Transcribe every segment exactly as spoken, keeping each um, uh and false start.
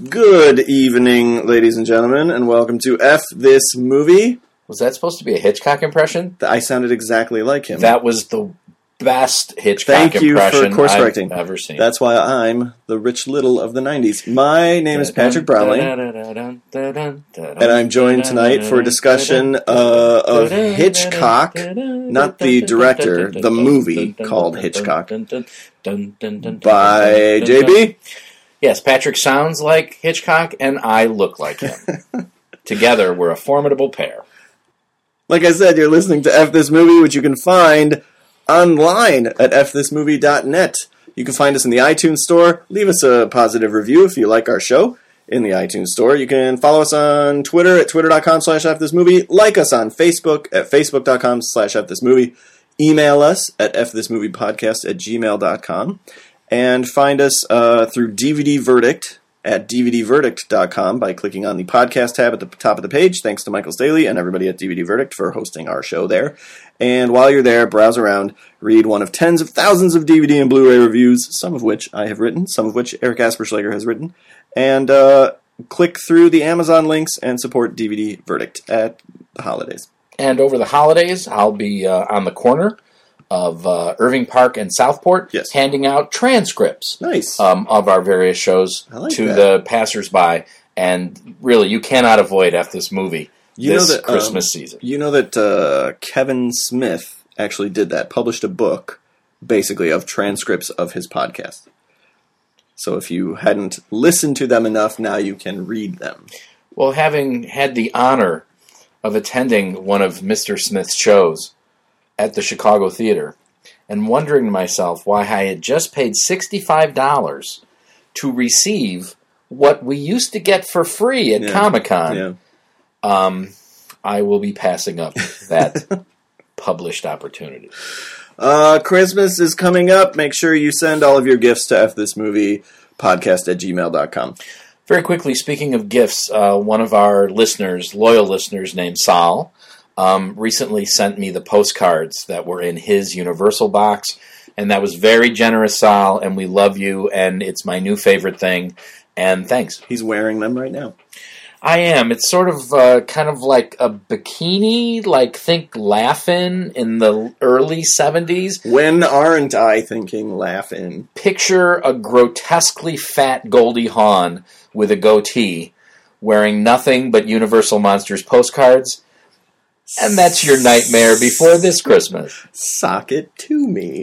Good evening, ladies and gentlemen, and welcome to F This Movie. Was that supposed to be a Hitchcock impression? I sounded exactly like him. That was the best Hitchcock Thank you impression for course I've correcting. ever seen. That's why I'm the Rich Little of the nineties. My name is Patrick Brownlee, and I'm joined tonight for a discussion uh, of Hitchcock, not the director, the movie called Hitchcock, by J B. Yes, Patrick sounds like Hitchcock, and I look like him. Together, we're a formidable pair. Like I said, you're listening to F This Movie, which you can find online at f this movie dot net. You can find us in the iTunes Store. Leave us a positive review if you like our show in the iTunes Store. You can follow us on Twitter at twitter dot com slash f this movie. Like us on Facebook at facebook dot com slash f this movie. Email us at f this movie podcast at gmail dot com. And find us uh, through D V D Verdict at d v d verdict dot com by clicking on the podcast tab at the top of the page. Thanks to Michael Staley and everybody at D V D Verdict for hosting our show there. And while you're there, browse around, read one of tens of thousands of D V D and Blu-ray reviews, some of which I have written, some of which Eric Asperschlager has written, and uh, click through the Amazon links and support D V D Verdict at the holidays. And over the holidays, I'll be uh, on the corner of uh, Irving Park and Southport, yes, handing out transcripts nice. um, of our various shows like to that. the passersby. And really, you cannot avoid F This Movie you this know that, Christmas um, season. You know that uh, Kevin Smith actually did that, published a book, basically, of transcripts of his podcast. So if you hadn't listened to them enough, now you can read them. Well, having had the honor of attending one of Mister Smith's shows at the Chicago Theater, and wondering to myself why I had just paid sixty-five dollars to receive what we used to get for free at Yeah. Comic-Con, Yeah. um, I will be passing up that published opportunity. Uh, Christmas is coming up. Make sure you send all of your gifts to f this movie podcast at gmail dot com. Very quickly, speaking of gifts, uh, one of our listeners, loyal listeners named Sal, Um, recently sent me the postcards that were in his Universal box, and that was very generous, Sal, and we love you, and it's my new favorite thing, and thanks. He's wearing them right now. I am. It's sort of uh, kind of like a bikini, like think Laugh-In in the early seventies. When aren't I thinking Laugh-In? Picture a grotesquely fat Goldie Hawn with a goatee, wearing nothing but Universal Monsters postcards. And that's your nightmare before this Christmas. Sock it to me.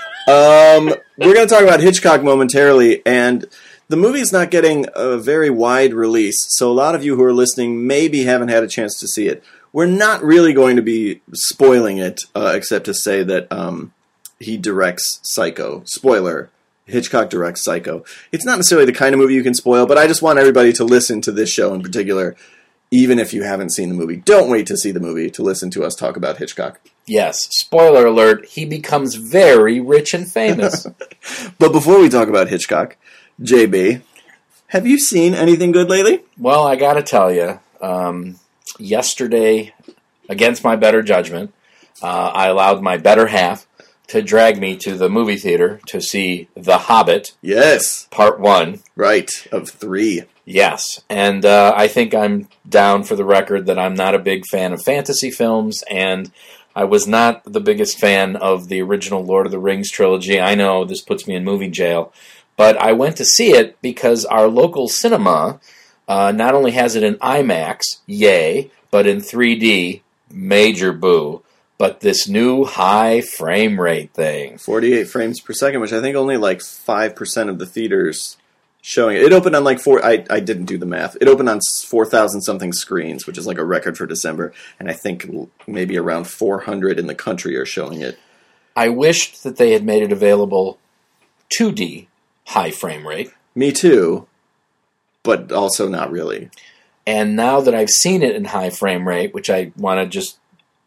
Um, we're going to talk about Hitchcock momentarily, and the movie's not getting a very wide release, so a lot of you who are listening maybe haven't had a chance to see it. We're not really going to be spoiling it, uh, except to say that um, he directs Psycho. Spoiler, Hitchcock directs Psycho. It's not necessarily the kind of movie you can spoil, but I just want everybody to listen to this show in particular, even if you haven't seen the movie. Don't wait to see the movie to listen to us talk about Hitchcock. Yes, spoiler alert, he becomes very rich and famous. But before we talk about Hitchcock, J B, have you seen anything good lately? Well, I gotta tell you, um, yesterday, against my better judgment, uh, I allowed my better half to drag me to the movie theater to see The Hobbit. Yes. Part one. Right, of three. Yes, and uh, I think I'm down for the record that I'm not a big fan of fantasy films, and I was not the biggest fan of the original Lord of the Rings trilogy. I know this puts me in movie jail, but I went to see it because our local cinema uh, not only has it in IMAX, yay, but in three D, major boo, but this new high frame rate thing. forty-eight frames per second, which I think only like five percent of the theaters showing it. It opened on like four, I, I didn't do the math. It opened on four thousand something screens, which is like a record for December, and I think maybe around four hundred in the country are showing it. I wished that they had made it available two D high frame rate. Me too, but also not really. And now that I've seen it in high frame rate, which I want to just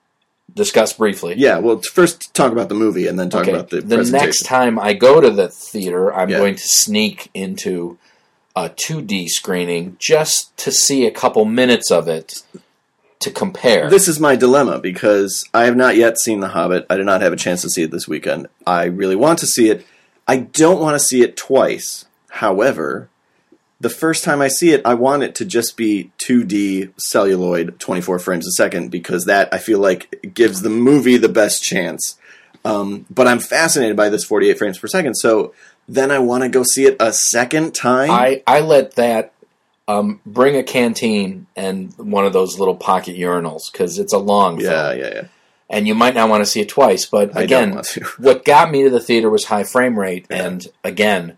discuss briefly. Yeah, well, first talk about the movie and then talk okay. about the, the presentation. next time I go to the theater, I'm Yeah. going to sneak into a two D screening just to see a couple minutes of it to compare. This is my dilemma because I have not yet seen The Hobbit. I did not have a chance to see it this weekend. I really want to see it. I don't want to see it twice. However, the first time I see it, I want it to just be two D celluloid, twenty-four frames a second, because that, I feel like, gives the movie the best chance. Um, but I'm fascinated by this forty-eight frames per second, so then I want to go see it a second time. I, I let that um, bring a canteen and one of those little pocket urinals, because it's a long yeah, film. yeah, yeah. And you might not want to see it twice, but I again, don't want to. what got me to the theater was high frame rate, Yeah. and again,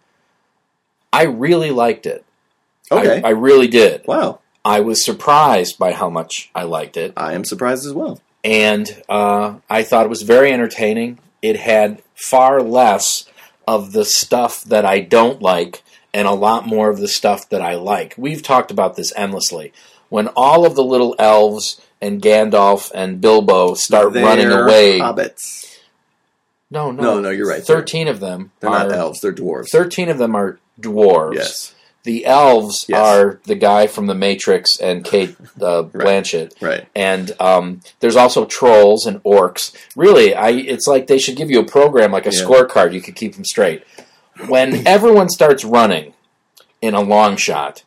I really liked it. Okay. I, I really did. Wow. I was surprised by how much I liked it, I am surprised as well. and uh, I thought it was very entertaining. It had far less of the stuff that I don't like and a lot more of the stuff that I like. We've talked about this endlessly. When all of the little elves and Gandalf and Bilbo start They're running away... hobbits. No, no. No, no, you're right. Thirteen of them They're are... not elves, they're dwarves. Thirteen of them are dwarves. Yes. The elves Yes. are the guy from The Matrix and Kate uh, Blanchett. Right. And um, there's also trolls and orcs. Really, I it's like they should give you a program, like a Yeah. scorecard. You could keep them straight. When everyone starts running in a long shot,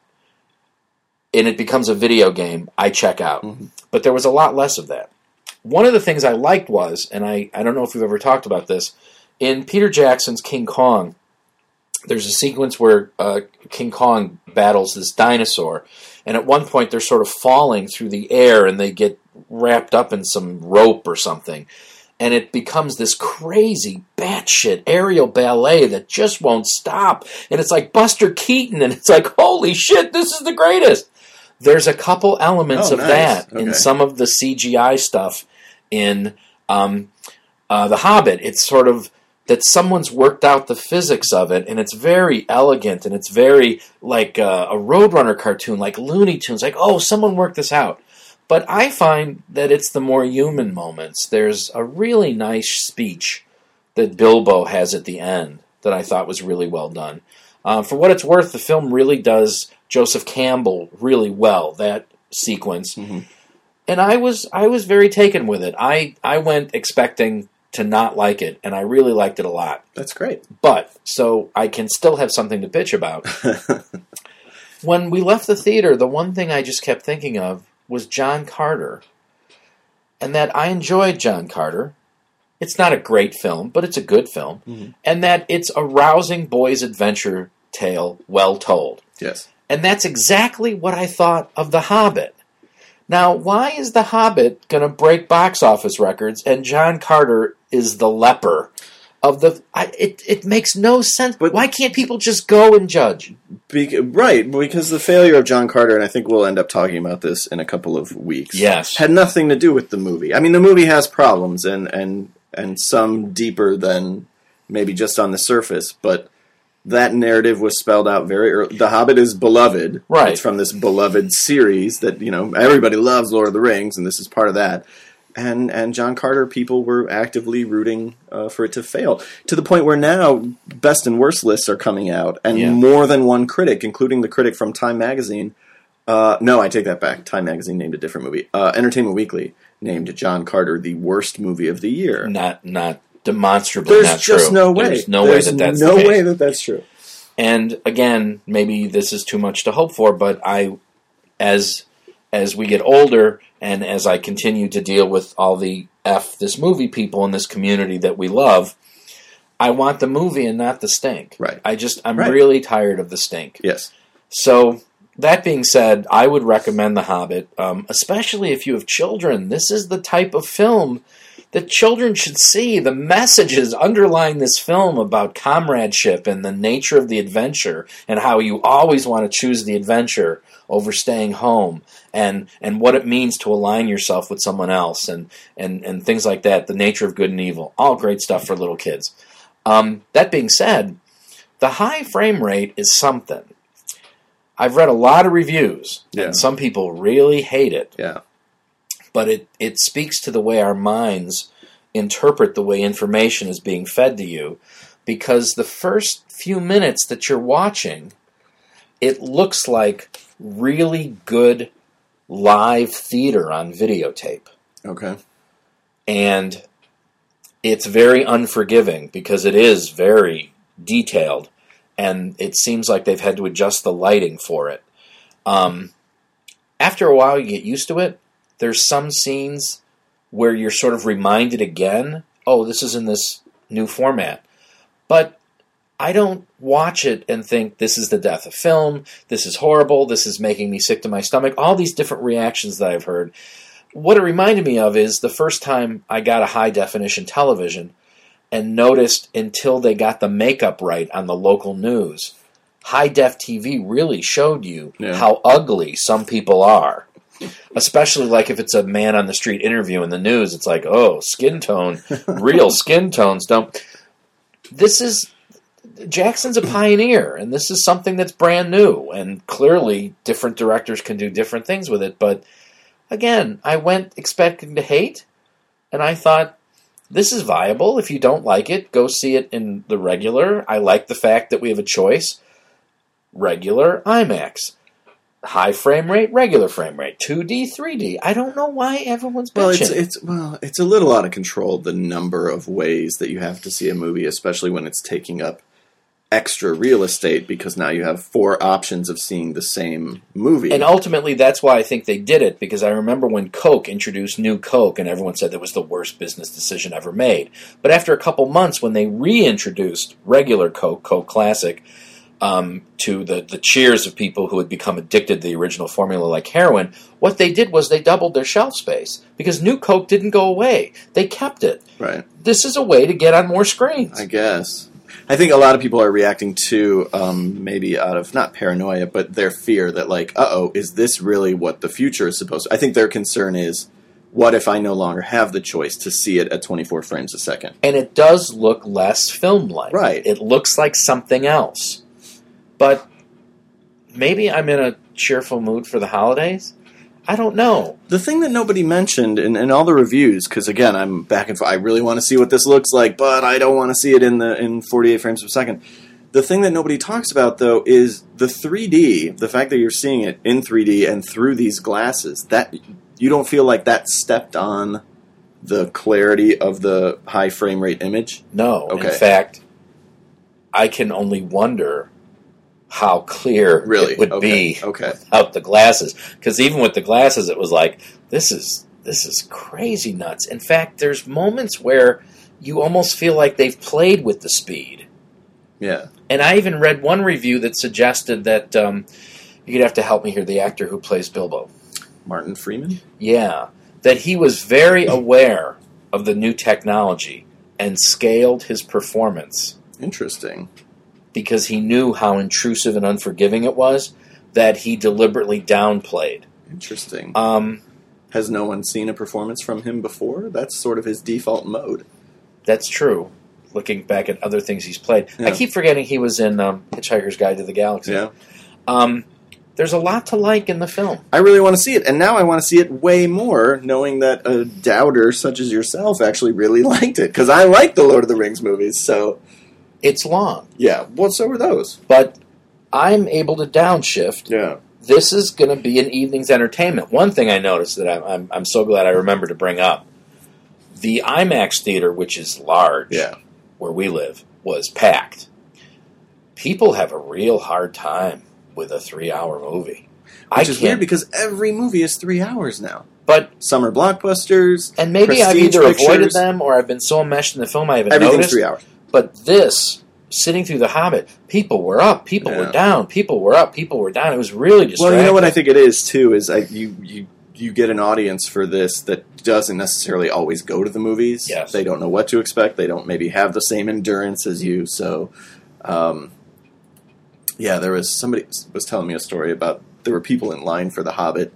and it becomes a video game, I check out. Mm-hmm. But there was a lot less of that. One of the things I liked was, and I, I don't know if we've ever talked about this, in Peter Jackson's King Kong, there's a sequence where uh, King Kong battles this dinosaur, and at one point they're sort of falling through the air and they get wrapped up in some rope or something. And it becomes this crazy, batshit aerial ballet that just won't stop. And it's like Buster Keaton, and it's like, holy shit, this is the greatest. There's a couple elements Oh, of nice. that Okay. in some of the C G I stuff in um, uh, The Hobbit. It's sort of that someone's worked out the physics of it, and it's very elegant, and it's very like uh, a Roadrunner cartoon, like Looney Tunes, like, oh, someone worked this out. But I find that it's the more human moments. There's a really nice speech that Bilbo has at the end that I thought was really well done. Uh, for what it's worth, the film really does Joseph Campbell really well, that sequence. Mm-hmm. And I was I was very taken with it. I, I went expecting to not like it, and I really liked it a lot. That's great. But, so I can still have something to bitch about. When we left the theater, the one thing I just kept thinking of was John Carter. And that I enjoyed John Carter. It's not a great film, but it's a good film. Mm-hmm. And that it's a rousing boy's adventure tale well told. Yes. And that's exactly what I thought of The Hobbit. Now, why is The Hobbit going to break box office records and John Carter is the leper of the... I, it, it makes no sense. But- why can't people just go and judge? Be- right, because the failure of John Carter, and I think we'll end up talking about this in a couple of weeks, Yes. had nothing to do with the movie. I mean, the movie has problems, and, and, and some deeper than maybe just on the surface, but that narrative was spelled out very early. The Hobbit is beloved. Right. It's from this beloved series that, you know, everybody loves Lord of the Rings, and this is part of that. And and John Carter, people were actively rooting uh, for it to fail, to the point where now best and worst lists are coming out, and Yeah. more than one critic, including the critic from Time Magazine. Uh, no, I take that back. Time Magazine named a different movie. Uh, Entertainment Weekly named John Carter the worst movie of the year. Not not demonstrably There's not just true. no way. There's no There's way that that's no the case. way that that's true. And again, maybe this is too much to hope for, but I, as as we get older and as I continue to deal with all the F this movie people in this community that we love, I want the movie and not the stink. Right. I just, I'm Right. really tired of the stink. Yes. So, that being said, I would recommend The Hobbit, um, especially if you have children. This is the type of film that children should see. The messages underlying this film about comradeship and the nature of the adventure and how you always want to choose the adventure over staying home and, and what it means to align yourself with someone else and, and, and things like that, the nature of good and evil. All great stuff for little kids. Um, that being said, the high frame rate is something. I've read a lot of reviews, Yeah. and some people really hate it. Yeah. But it, it speaks to the way our minds interpret the way information is being fed to you, because the first few minutes that you're watching, it looks like really good live theater on videotape. Okay. And it's very unforgiving because it is very detailed and it seems like they've had to adjust the lighting for it. Um, after a while, you get used to it. There's some scenes where you're sort of reminded again, oh, this is in this new format. But I don't watch it and think, this is the death of film, this is horrible, this is making me sick to my stomach, all these different reactions that I've heard. What it reminded me of is the first time I got a high-definition television and noticed until they got the makeup right on the local news, high-def T V really showed you yeah. how ugly some people are. Especially like if it's a man on the street interview in the news, it's like, oh, skin tone, real skin tones don't. This is, Jackson's a pioneer, and this is something that's brand new, and clearly different directors can do different things with it, but again, I went expecting to hate, and I thought, this is viable. If you don't like it, go see it in the regular. I like the fact that we have a choice. Regular, IMAX. High frame rate, regular frame rate, two D, three D. I don't know why everyone's bitching. Well, it's, it's well, it's a little out of control, the number of ways that you have to see a movie, especially when it's taking up extra real estate, because now you have four options of seeing the same movie. And ultimately, that's why I think they did it, because I remember when Coke introduced New Coke, and everyone said that was the worst business decision ever made. But after a couple months, when they reintroduced regular Coke, Coke Classic, Um, to the, the cheers of people who had become addicted to the original formula like heroin, what they did was they doubled their shelf space because New Coke didn't go away. They kept it. Right. This is a way to get on more screens. I guess. I think a lot of people are reacting to, um, maybe out of, not paranoia, but their fear that, like, uh-oh, is this really what the future is supposed to... I think their concern is, what if I no longer have the choice to see it at twenty-four frames a second? And it does look less film-like. Right. It looks like something else. But maybe I'm in a cheerful mood for the holidays. I don't know. The thing that nobody mentioned in, in all the reviews, because again, I'm back and forth. I really want to see what this looks like, but I don't want to see it in the in forty-eight frames per second. The thing that nobody talks about, though, is the three D. The fact that you're seeing it in three D and through these glasses. That you don't feel like that stepped on the clarity of the high frame rate image? No. Okay. In fact, I can only wonder how clear really? it would okay. be okay. without the glasses. Because even with the glasses, it was like, this is this is crazy nuts. In fact, there's moments where you almost feel like they've played with the speed. Yeah. And I even read one review that suggested that, um, you'd have to help me here, the actor who plays Bilbo. Martin Freeman? Yeah. That he was very aware of the new technology and scaled his performance. Interesting. Because he knew how intrusive and unforgiving it was, that he deliberately downplayed. Interesting. Um, Has no one seen a performance from him before? That's sort of his default mode. That's true. Looking back at other things he's played. Yeah. I keep forgetting he was in um, Hitchhiker's Guide to the Galaxy. Yeah. Um, there's a lot to like in the film. I really want to see it, and now I want to see it way more, knowing that a doubter such as yourself actually really liked it, because I like the Lord of the Rings movies, so... It's long. Yeah, well, so are those. But I'm able to downshift. Yeah. This is going to be an evening's entertainment. One thing I noticed that I'm, I'm, I'm so glad I remember to bring up, the IMAX theater, which is large, yeah. where we live, was packed. People have a real hard time with a three-hour movie. Which I is weird because every movie is three hours now. But summer blockbusters, and maybe I've either pictures, avoided them or I've been so enmeshed in the film I haven't everything's noticed. three hours. But this, sitting through The Hobbit, people were up, people yeah. were down, people were up, people were down. It was really distracting. Well, you know what I think it is, too, is I, you, you, you get an audience for this that doesn't necessarily always go to the movies. Yes. They don't know what to expect. They don't maybe have the same endurance as you. So, um, yeah, there was somebody was telling me a story about there were people in line for The Hobbit.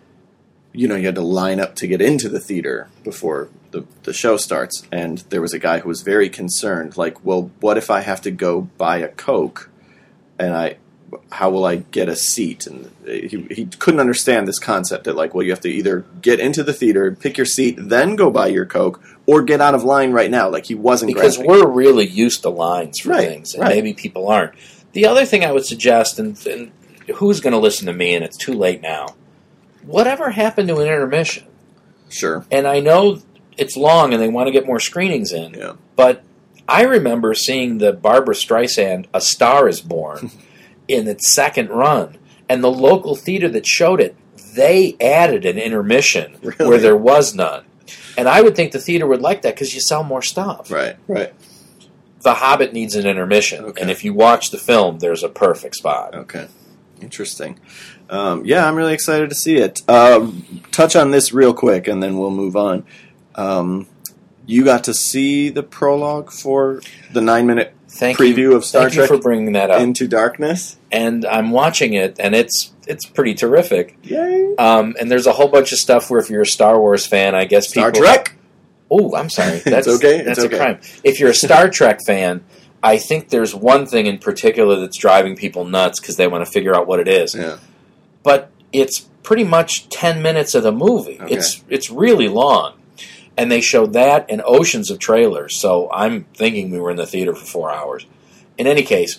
You know, you had to line up to get into the theater before the, the show starts. And there was a guy who was very concerned, like, well, what if I have to go buy a Coke? And I, how will I get a seat? And he, he couldn't understand this concept that, like, well, you have to either get into the theater, pick your seat, then go buy your Coke, or get out of line right now. Like, he wasn't Because grasping. we're really used to lines for Right, things, and right. maybe people aren't. The other thing I would suggest, and, and who's going to listen to me, and it's too late now, whatever happened to an intermission? Sure. And I know it's long and they want to get more screenings in, Yeah. but I remember seeing the Barbra Streisand A Star Is Born in its second run, and the local theater that showed it, they added an intermission Really? where there was none. And I would think the theater would like that because you sell more stuff. Right, right. The Hobbit needs an intermission, Okay. and if you watch the film, there's a perfect spot. Okay. Interesting. Um, yeah, I'm really excited to see it. Um, touch on this real quick, and then we'll move on. Um, you got to see the prologue for the nine-minute Thank preview you. of Star Thank Trek you for bringing that up. Into Darkness. And I'm watching it, and it's it's pretty terrific. Yay! Um, and there's a whole bunch of stuff where if you're a Star Wars fan, I guess Star people... Trek? Oh, I'm sorry. That's It's okay. That's It's okay. a crime. If you're a Star Trek fan, I think there's one thing in particular that's driving people nuts because they want to figure out what it is. Yeah. But it's pretty much ten minutes of the movie. Okay. It's it's really long. And they showed that and oceans of trailers, so I'm thinking we were in the theater for four hours. In any case,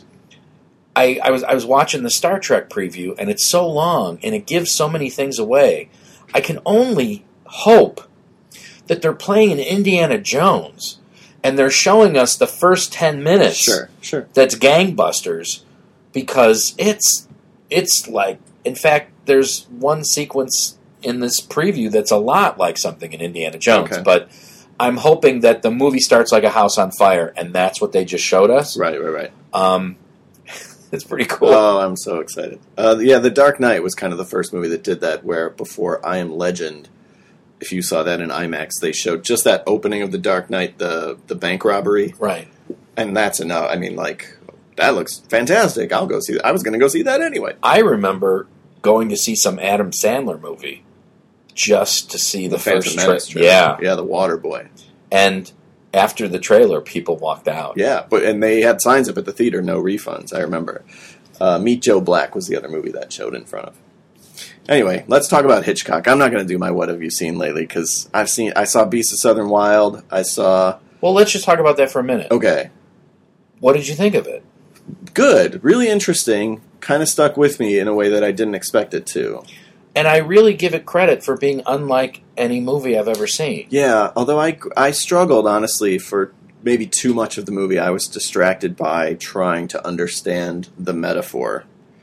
I, I was I was watching the Star Trek preview, and it's so long, and it gives so many things away. I can only hope that they're playing an Indiana Jones, and they're showing us the first ten minutes. Sure, sure. That's gangbusters, because it's it's like, in fact, there's one sequence in this preview that's a lot like something in Indiana Jones, Okay. but I'm hoping that the movie starts like a house on fire, and that's what they just showed us. Right, right, right. Um, it's pretty cool. Oh, I'm so excited. Uh, yeah, The Dark Knight was kind of the first movie that did that, where before I Am Legend, if you saw that in IMAX, they showed just that opening of The Dark Knight, the, the bank robbery, Right. and that's enough. I mean, like, that looks fantastic. I'll go see that. I was going to go see that anyway. I remember going to see some Adam Sandler movie just to see the, Phantom first Menace trailer. trailer. Yeah. Yeah, The Water Boy. And after the trailer, people walked out. Yeah, but and they had signs up at the theater, no refunds, I remember. Uh, Meet Joe Black was the other movie that showed in front of. Anyway, let's talk about Hitchcock. I'm not going to do my What Have You Seen Lately, because I've seen, I saw Beast of Southern Wild, I saw... Well, let's just talk about that for a minute. Okay. What did you think of it? Good. Really interesting. Kind of stuck with me in a way that I didn't expect it to. And I really give it credit for being unlike any movie I've ever seen. Yeah, although I, I struggled, honestly, for maybe too much of the movie. I was distracted by trying to understand the metaphor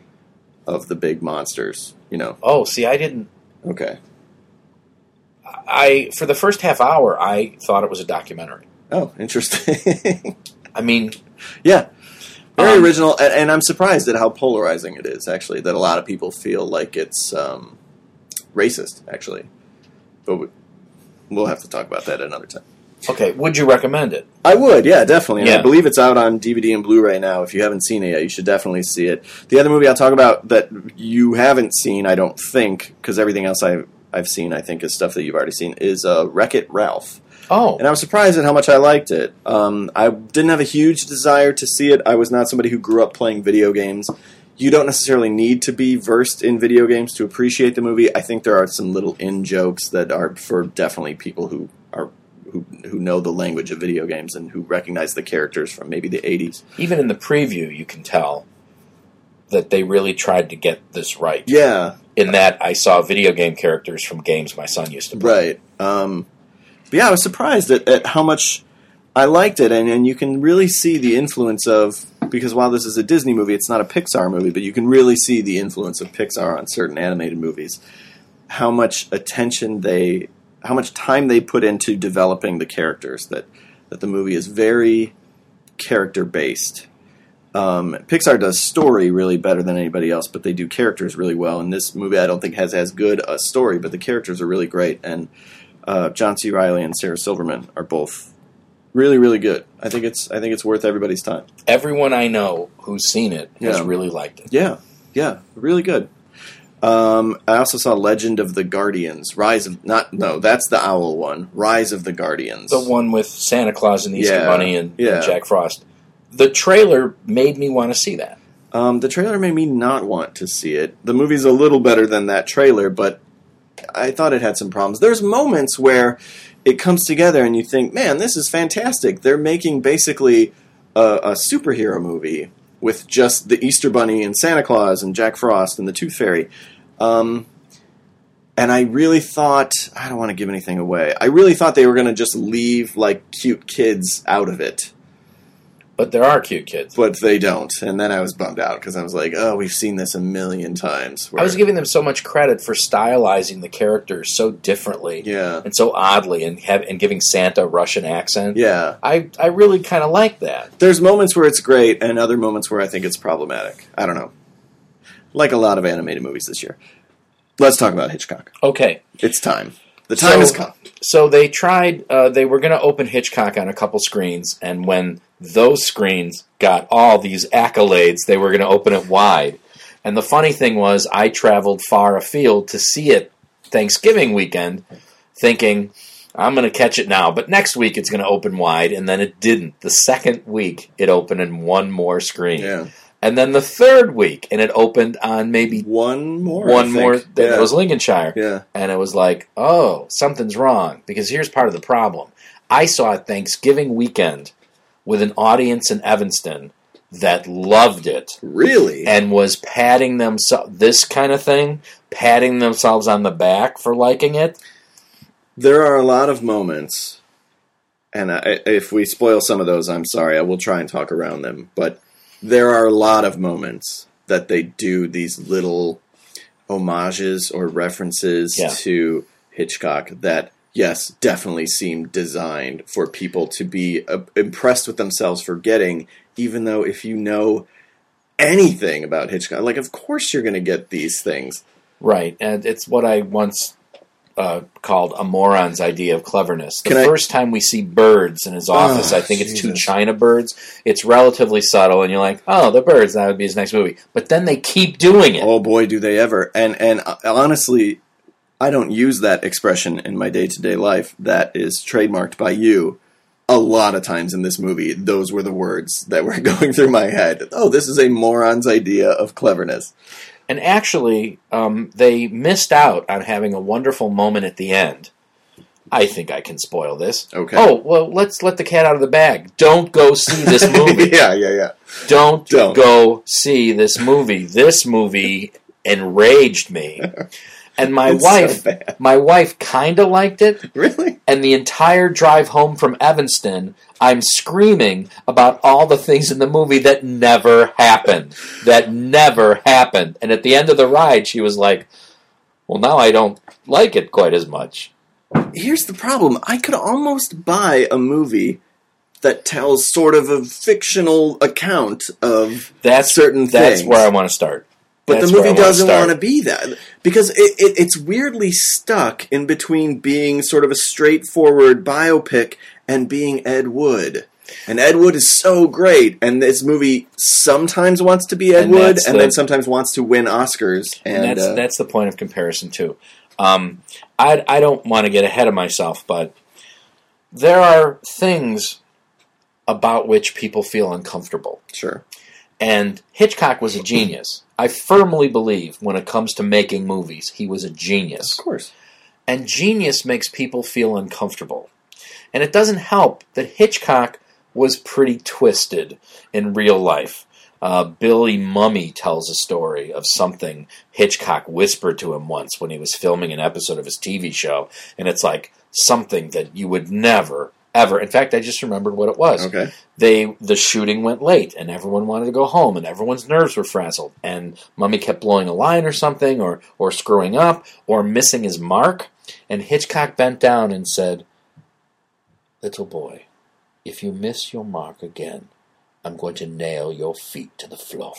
of the big monsters, you know. Oh, see, I didn't... Okay. I For the first half hour, I thought it was a documentary. Oh, interesting. I mean... Yeah. Very Um, original, and, and I'm surprised at how polarizing it is, actually, that a lot of people feel like it's um, racist, actually. But we, we'll have to talk about that another time. Okay, would you recommend it? I would, yeah, definitely. And Yeah. I believe it's out on D V D and Blu-ray now. If you haven't seen it yet, you should definitely see it. The other movie I'll talk about that you haven't seen, I don't think, because everything else I've, I've seen, I think, is stuff that you've already seen, is uh, Wreck-It Ralph. Oh. And I was surprised at how much I liked it. Um, I didn't have a huge desire to see it. I was not somebody who grew up playing video games. You don't necessarily need to be versed in video games to appreciate the movie. I think there are some little in-jokes that are for definitely people who are who who know the language of video games and who recognize the characters from maybe the eighties. Even in the preview, you can tell that they really tried to get this right. Yeah, In that I saw video game characters from games my son used to play. right. Um, but yeah, I was surprised at, at how much I liked it, and, and you can really see the influence of, because while this is a Disney movie, it's not a Pixar movie, but you can really see the influence of Pixar on certain animated movies. How much attention they, how much time they put into developing the characters, that, that the movie is very character-based. Um, Pixar does story really better than anybody else, but they do characters really well. And this movie, I don't think has as good a story, but the characters are really great. And uh, John C. Reilly and Sarah Silverman are both really, really good. I think it's I think it's worth everybody's time. Everyone I know who's seen it has Yeah. really liked it. Yeah, yeah, really good. Um, I also saw Legend of the Guardians, Rise of not no, that's the owl one. Rise of the Guardians, The one with Santa Claus and the Easter Yeah, Bunny and, yeah. and Jack Frost. The trailer made me want to see that. Um, the trailer made me not want to see it. The movie's a little better than that trailer, but I thought it had some problems. There's moments where it comes together and you think, man, this is fantastic. They're making basically a, a superhero movie with just the Easter Bunny and Santa Claus and Jack Frost and the Tooth Fairy. Um, and I really thought, I don't want to give anything away, I really thought they were going to just leave like cute kids out of it. But there are cute kids. But they don't. And then I was bummed out because I was like, oh, we've seen this a million times. Where... I was giving them so much credit for stylizing the characters so differently yeah. and so oddly and, have, and giving Santa a Russian accent. Yeah. I, I really kind of like that. There's moments where it's great and other moments where I think it's problematic. I don't know. Like a lot of animated movies this year. Let's talk about Hitchcock. Okay. It's time. The time so, has come. So they tried, uh, they were going to open Hitchcock on a couple screens, and when those screens got all these accolades, they were going to open it wide. And the funny thing was, I traveled far afield to see it Thanksgiving weekend, thinking, I'm going to catch it now, but next week it's going to open wide, and then it didn't. The second week, it opened in one more screen. Yeah. And then the third week, and it opened on maybe one more. One more. Than yeah. It was Lincolnshire. Yeah. And it was like, oh, something's wrong. Because here's part of the problem. I saw it Thanksgiving weekend with an audience in Evanston that loved it. Really? And was patting themselves, this kind of thing, patting themselves on the back for liking it. There are a lot of moments, and I, if we spoil some of those, I'm sorry. I will try and talk around them. But there are a lot of moments that they do these little homages or references yeah. to Hitchcock that, yes, definitely seem designed for people to be uh, impressed with themselves for getting, even though if you know anything about Hitchcock, like, of course you're going to get these things. Right, and it's what I once uh, called a moron's idea of cleverness. The Can first I... time we see birds in his office, oh, I think it's Jesus. two China birds. It's relatively subtle, and you're like, oh, the birds, that would be his next movie. But then they keep doing it. Oh, boy, do they ever. And, and uh, honestly, I don't use that expression in my day-to-day life. That is trademarked by you. A lot of times in this movie, those were the words that were going through my head. Oh, this is a moron's idea of cleverness. And actually, um, they missed out on having a wonderful moment at the end. I think I can spoil this. Okay. Oh, well, let's let the cat out of the bag. Don't go see this movie. yeah, yeah, yeah. Don't, Don't go see this movie. This movie enraged me. And my It's wife, so bad. my wife kind of liked it. Really? And the entire drive home from Evanston, I'm screaming about all the things in the movie that never happened. That never happened. And at the end of the ride, she was like, well, now I don't like it quite as much. Here's the problem. I could almost buy a movie that tells sort of a fictional account of that's, certain that's things. That's where I want to start. But That's the movie doesn't want to be that. Because it, it, it's weirdly stuck in between being sort of a straightforward biopic and being Ed Wood. And Ed Wood is so great. And this movie sometimes wants to be Ed and Wood and the, then sometimes wants to win Oscars. And, and that's, uh, that's the point of comparison, too. Um, I, I don't want to get ahead of myself, but there are things about which people feel uncomfortable. Sure. And Hitchcock was a genius. I firmly believe when it comes to making movies, he was a genius. Of course. And genius makes people feel uncomfortable. And it doesn't help that Hitchcock was pretty twisted in real life. Uh, Billy Mummy tells a story of something Hitchcock whispered to him once when he was filming an episode of his T V show. And it's like something that you would never, ever... In fact, I just remembered what it was. Okay. They the shooting went late, and everyone wanted to go home, and everyone's nerves were frazzled. And Mummy kept blowing a line or something, or or screwing up, or missing his mark. And Hitchcock bent down and said, "Little boy, if you miss your mark again, I'm going to nail your feet to the floor."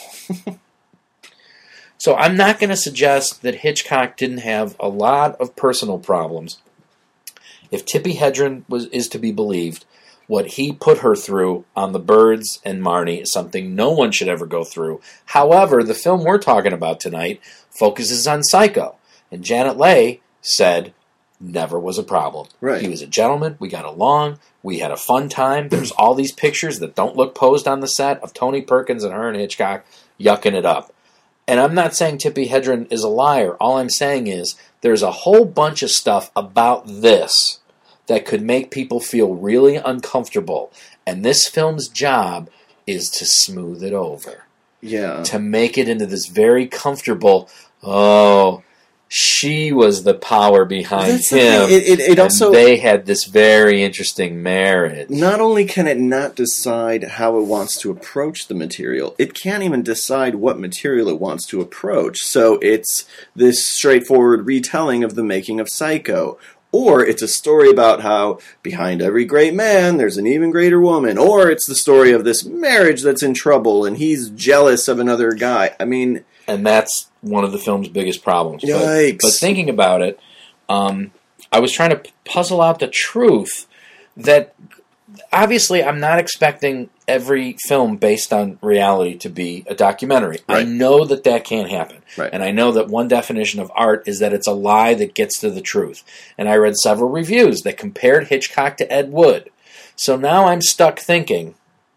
So I'm not going to suggest that Hitchcock didn't have a lot of personal problems. If Tippi Hedren was is to be believed, what he put her through on The Birds and Marnie is something no one should ever go through. However, the film we're talking about tonight focuses on Psycho. And Janet Leigh said, never was a problem. Right. He was a gentleman. We got along. We had a fun time. There's all these pictures that don't look posed on the set of Tony Perkins and her and Hitchcock yucking it up. And I'm not saying Tippi Hedren is a liar. All I'm saying is there's a whole bunch of stuff about this that could make people feel really uncomfortable. And this film's job is to smooth it over. Yeah. To make it into this very comfortable, oh, she was the power behind That's the him. thing. It, it, it also and they had this very interesting marriage. Not only can it not decide how it wants to approach the material, it can't even decide what material it wants to approach. So it's this straightforward retelling of the making of Psycho. Or it's a story about how behind every great man, there's an even greater woman. Or it's the story of this marriage that's in trouble and he's jealous of another guy. I mean... And that's one of the film's biggest problems. Yikes. But, but thinking about it, um, I was trying to puzzle out the truth that obviously I'm not expecting every film based on reality to be a documentary. Right. I know that that can't happen. Right. And I know that one definition of art is that it's a lie that gets to the truth. And I read several reviews that compared Hitchcock to Ed Wood. So now I'm stuck thinking,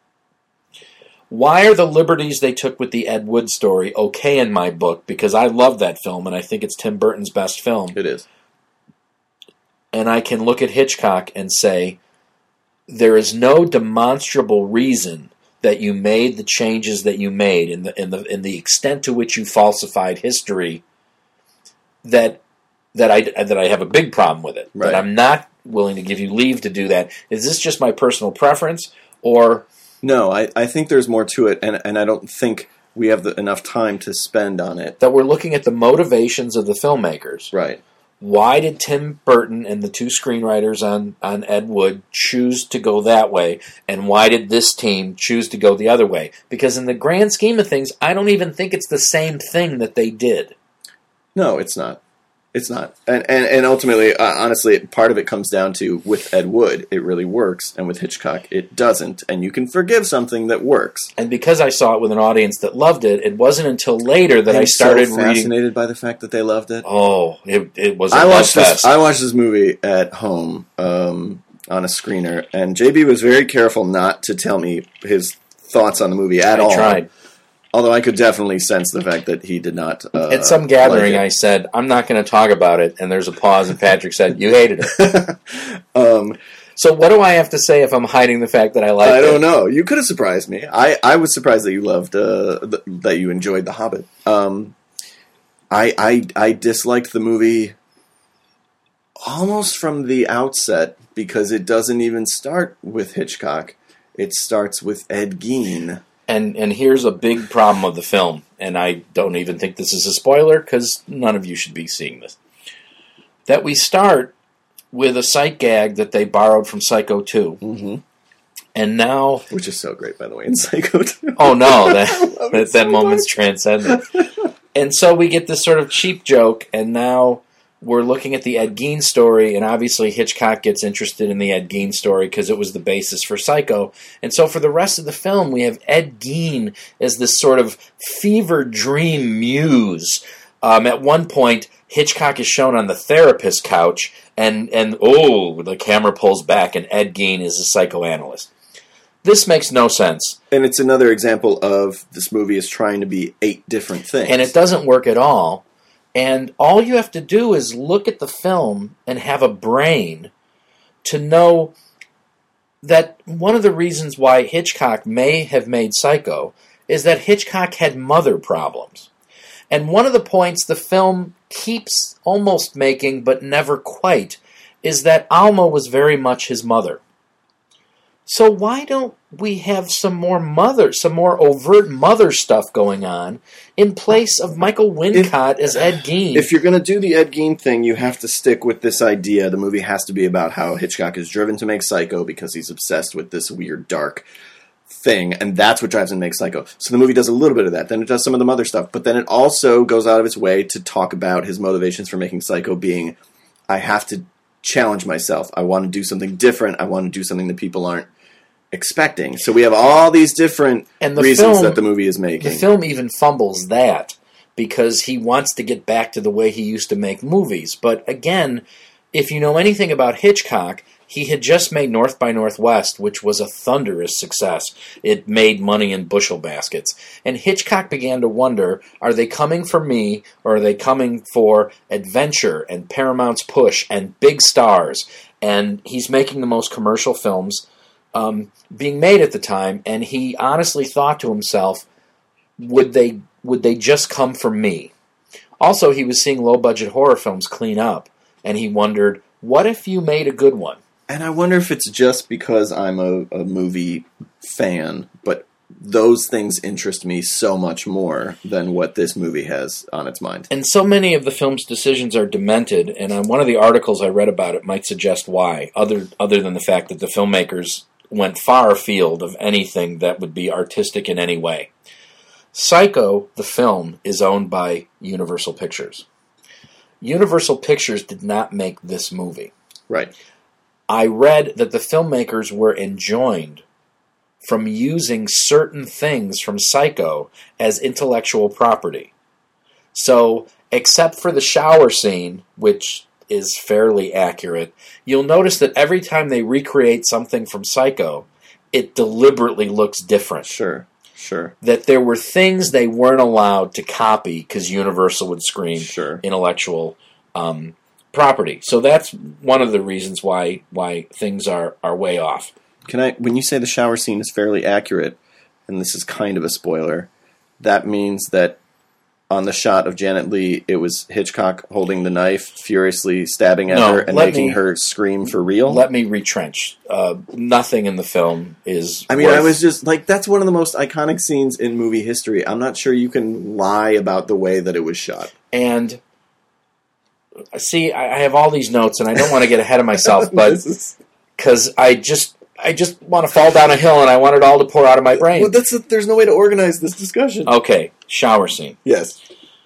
why are the liberties they took with the Ed Wood story okay in my book? Because I love that film and I think it's Tim Burton's best film. It is. And I can look at Hitchcock and say, there is no demonstrable reason that you made the changes that you made in the in the in the extent to which you falsified history. That that I that I have a big problem with it. Right. That I'm not willing to give you leave to do that. Is this just my personal preference, or no? I, I think there's more to it, and and I don't think we have the, enough time to spend on it. That we're looking at the motivations of the filmmakers. Right. Why did Tim Burton and the two screenwriters on, on Ed Wood choose to go that way? And why did this team choose to go the other way? Because in the grand scheme of things, I don't even think it's the same thing that they did. No, it's not. It's not. And and, and ultimately, uh, honestly, part of it comes down to, with Ed Wood, it really works. And with Hitchcock, it doesn't. And you can forgive something that works. And because I saw it with an audience that loved it, it wasn't until later that I'm I started so reading... fascinated by the fact that they loved it. Oh, it, it was a I watched love this. fest. I watched this movie at home um, on a screener, and J B was very careful not to tell me his thoughts on the movie at I all. tried. Although I could definitely sense the fact that he did not. Uh, At some gathering, like I said, I'm not going to talk about it, and there's a pause, and Patrick said, you hated it. um, So what do I have to say if I'm hiding the fact that I liked it? I don't know. You could have surprised me. I, I was surprised that you loved uh, th- that you enjoyed The Hobbit. Um, I, I I disliked the movie almost from the outset because it doesn't even start with Hitchcock. It starts with Ed Gein. And and here's a big problem of the film, and I don't even think this is a spoiler because none of you should be seeing this. That we start with a sight gag that they borrowed from Psycho two. Mm-hmm. And now... Which is so great, by the way, in Psycho two. Oh, no, that, that, so that moment's much. transcendent. And so we get this sort of cheap joke, and now we're looking at the Ed Gein story, and obviously Hitchcock gets interested in the Ed Gein story because it was the basis for Psycho. And so for the rest of the film, we have Ed Gein as this sort of fever dream muse. Um, at one point, Hitchcock is shown on the therapist couch, and, and oh, the camera pulls back, and Ed Gein is a psychoanalyst. This makes no sense. And it's another example of this movie is trying to be eight different things. And it doesn't work at all. And all you have to do is look at the film and have a brain to know that one of the reasons why Hitchcock may have made Psycho is that Hitchcock had mother problems. And one of the points the film keeps almost making, but never quite, is that Alma was very much his mother. So why don't we have some more mother, some more overt mother stuff going on in place of Michael Wincott if, as Ed Gein? If you're going to do the Ed Gein thing, you have to stick with this idea. The movie has to be about how Hitchcock is driven to make Psycho because he's obsessed with this weird, dark thing, and that's what drives him to make Psycho. So the movie does a little bit of that. Then it does some of the mother stuff, but then it also goes out of its way to talk about his motivations for making Psycho being, I have to challenge myself. I want to do something different. I want to do something that people aren't expecting. So we have all these different and the reasons film, that the movie is making. The film even fumbles that because he wants to get back to the way he used to make movies. But again, if you know anything about Hitchcock, he had just made North by Northwest, which was a thunderous success. It made money in bushel baskets. And Hitchcock began to wonder, are they coming for me, or are they coming for adventure and Paramount's push and big stars? And he's making the most commercial films um, being made at the time, and he honestly thought to himself, would they would they just come for me? Also, he was seeing low-budget horror films clean up, and he wondered, what if you made a good one? And I wonder if it's just because I'm a, a movie fan, but those things interest me so much more than what this movie has on its mind. And so many of the film's decisions are demented, and on one of the articles I read about it might suggest why, other other than the fact that the filmmakers went far afield of anything that would be artistic in any way. Psycho, the film, is owned by Universal Pictures. Universal Pictures did not make this movie. Right. I read that the filmmakers were enjoined from using certain things from Psycho as intellectual property. So, except for the shower scene, which is fairly accurate, you'll notice that every time they recreate something from Psycho, it deliberately looks different. Sure, sure. That there were things they weren't allowed to copy because Universal would scream Sure. intellectual um, property. So that's one of the reasons why why things are, are way off. Can I? When you say the shower scene is fairly accurate, and this is kind of a spoiler, that means that on the shot of Janet Leigh, it was Hitchcock holding the knife, furiously stabbing at No, her and let making me- her scream for real? Let me retrench. Uh, nothing in the film is. I mean, worth- I was just like, that's one of the most iconic scenes in movie history. I'm not sure you can lie about the way that it was shot. And see, I I have all these notes, and I don't want to get ahead of myself, but This is- because I just I just want to fall down a hill, and I want it all to pour out of my brain. well, that's there's no way to organize this discussion. Okay, shower scene. Yes.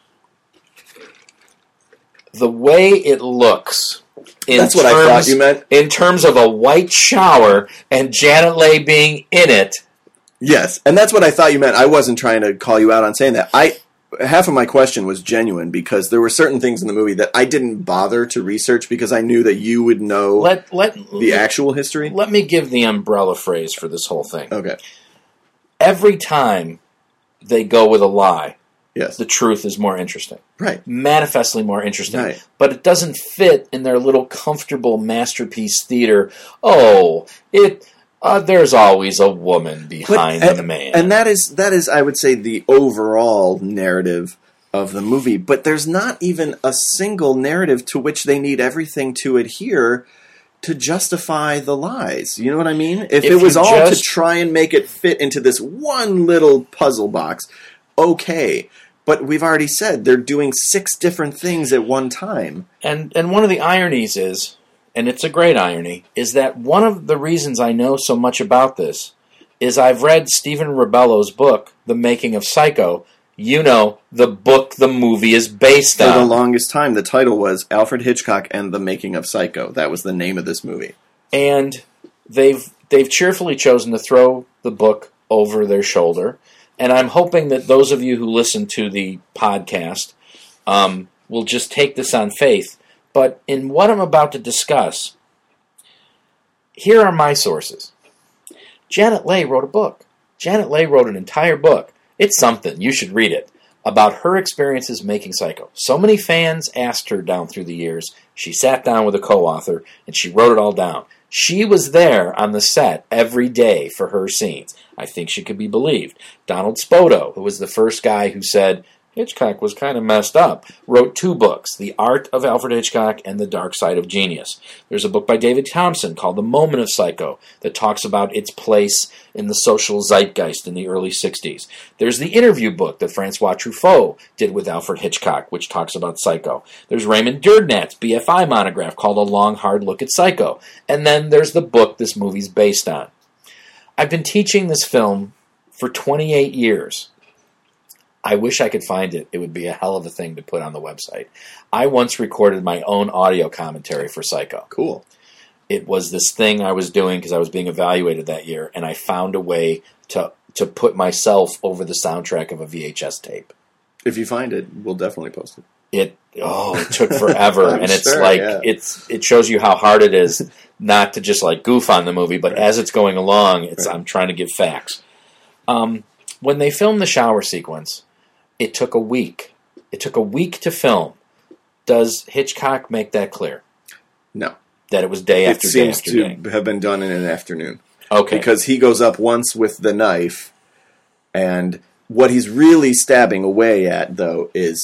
The way it looks. In That's what I terms- thought you meant. In terms of a white shower and Janet Leigh being in it. Yes, and that's what I thought you meant. I wasn't trying to call you out on saying that. I half of my question was genuine because there were certain things in the movie that I didn't bother to research because I knew that you would know Let let the actual history. let me give the umbrella phrase for this whole thing. Okay. Every time they go with a lie, Yes. the truth is more interesting. Right. Manifestly more interesting. Right. But it doesn't fit in their little comfortable masterpiece theater. Oh, it uh, there's always a woman behind and, the man. and that is that is I would say the overall narrative of the movie, but there's not even a single narrative to which they need everything to adhere to justify the lies. You know what I mean? If, If it was you all just- to try and make it fit into this one little puzzle box, okay. But we've already said they're doing six different things at one time. And and one of the ironies is, and it's a great irony, is that one of the reasons I know so much about this is I've read Stephen Rebello's book, The Making of Psycho. You know, the book the movie is based For the on. longest time, the title was Alfred Hitchcock and the Making of Psycho. That was the name of this movie. And they've they've cheerfully chosen to throw the book over their shoulder. And I'm hoping that those of you who listen to the podcast um, will just take this on faith. But in what I'm about to discuss, here are my sources. Janet Leigh wrote a book. Janet Leigh wrote an entire book. It's something. You should read it. About her experiences making Psycho. So many fans asked her down through the years. She sat down with a co-author, and she wrote it all down. She was there on the set every day for her scenes. I think she could be believed. Donald Spoto, who was the first guy who said Hitchcock was kind of messed up, wrote two books, The Art of Alfred Hitchcock and The Dark Side of Genius. There's a book by David Thompson called The Moment of Psycho that talks about its place in the social zeitgeist in the early sixties. There's the interview book that Francois Truffaut did with Alfred Hitchcock, which talks about Psycho. There's Raymond Durdnat's B F I monograph called A Long, Hard Look at Psycho. And then there's the book this movie's based on. I've been teaching this film for twenty-eight years. I wish I could find it. It would be a hell of a thing to put on the website. I once recorded my own audio commentary for Psycho. Cool. It was this thing I was doing because I was being evaluated that year, and I found a way to to put myself over the soundtrack of a V H S tape. If you find it, we'll definitely post it. It oh, it took forever, I'm and it's sure, like yeah. it's it shows you how hard it is not to just like goof on the movie, but as it's going along, it's Right. I'm trying to give facts. Um, when they filmed the shower sequence, it took a week. It took a week to film. Does Hitchcock make that clear? No. That it was day It after day seems after to day? have been done in an afternoon. Okay. Because he goes up once with the knife, and what he's really stabbing away at, though, is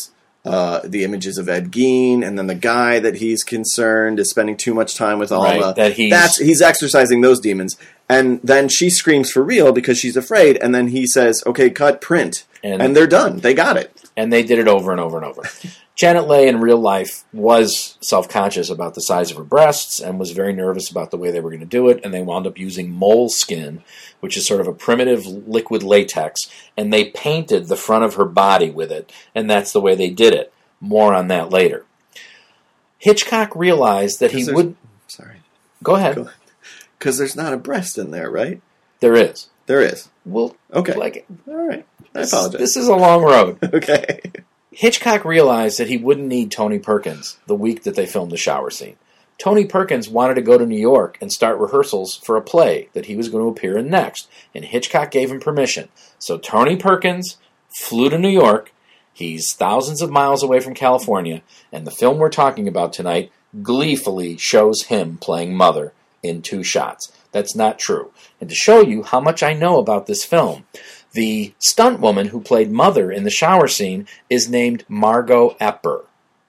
uh, the images of Ed Gein, and then the guy that he's concerned is spending too much time with Alma. Right, that he's... That's, he's exercising those demons. And then she screams for real because she's afraid, and then he says, okay, cut, print. And, and they're done. They got it. And they did it over and over and over. Janet Leigh in real life was self-conscious about the size of her breasts and was very nervous about the way they were going to do it, and they wound up using moleskin, which is sort of a primitive liquid latex, and they painted the front of her body with it, and that's the way they did it. More on that later. Hitchcock realized that he would... Sorry. Go ahead. Because there's not a breast in there, right? There is. There is. Well, okay. Like, all right. I this, apologize. This is a long road. Okay. Hitchcock realized that he wouldn't need Tony Perkins the week that they filmed the shower scene. Tony Perkins wanted to go to New York and start rehearsals for a play that he was going to appear in next, and Hitchcock gave him permission. So Tony Perkins flew to New York. He's thousands of miles away from California, and the film we're talking about tonight gleefully shows him playing Mother in two shots. That's not true. And to show you how much I know about this film, the stunt woman who played Mother in the shower scene is named Margot Epper.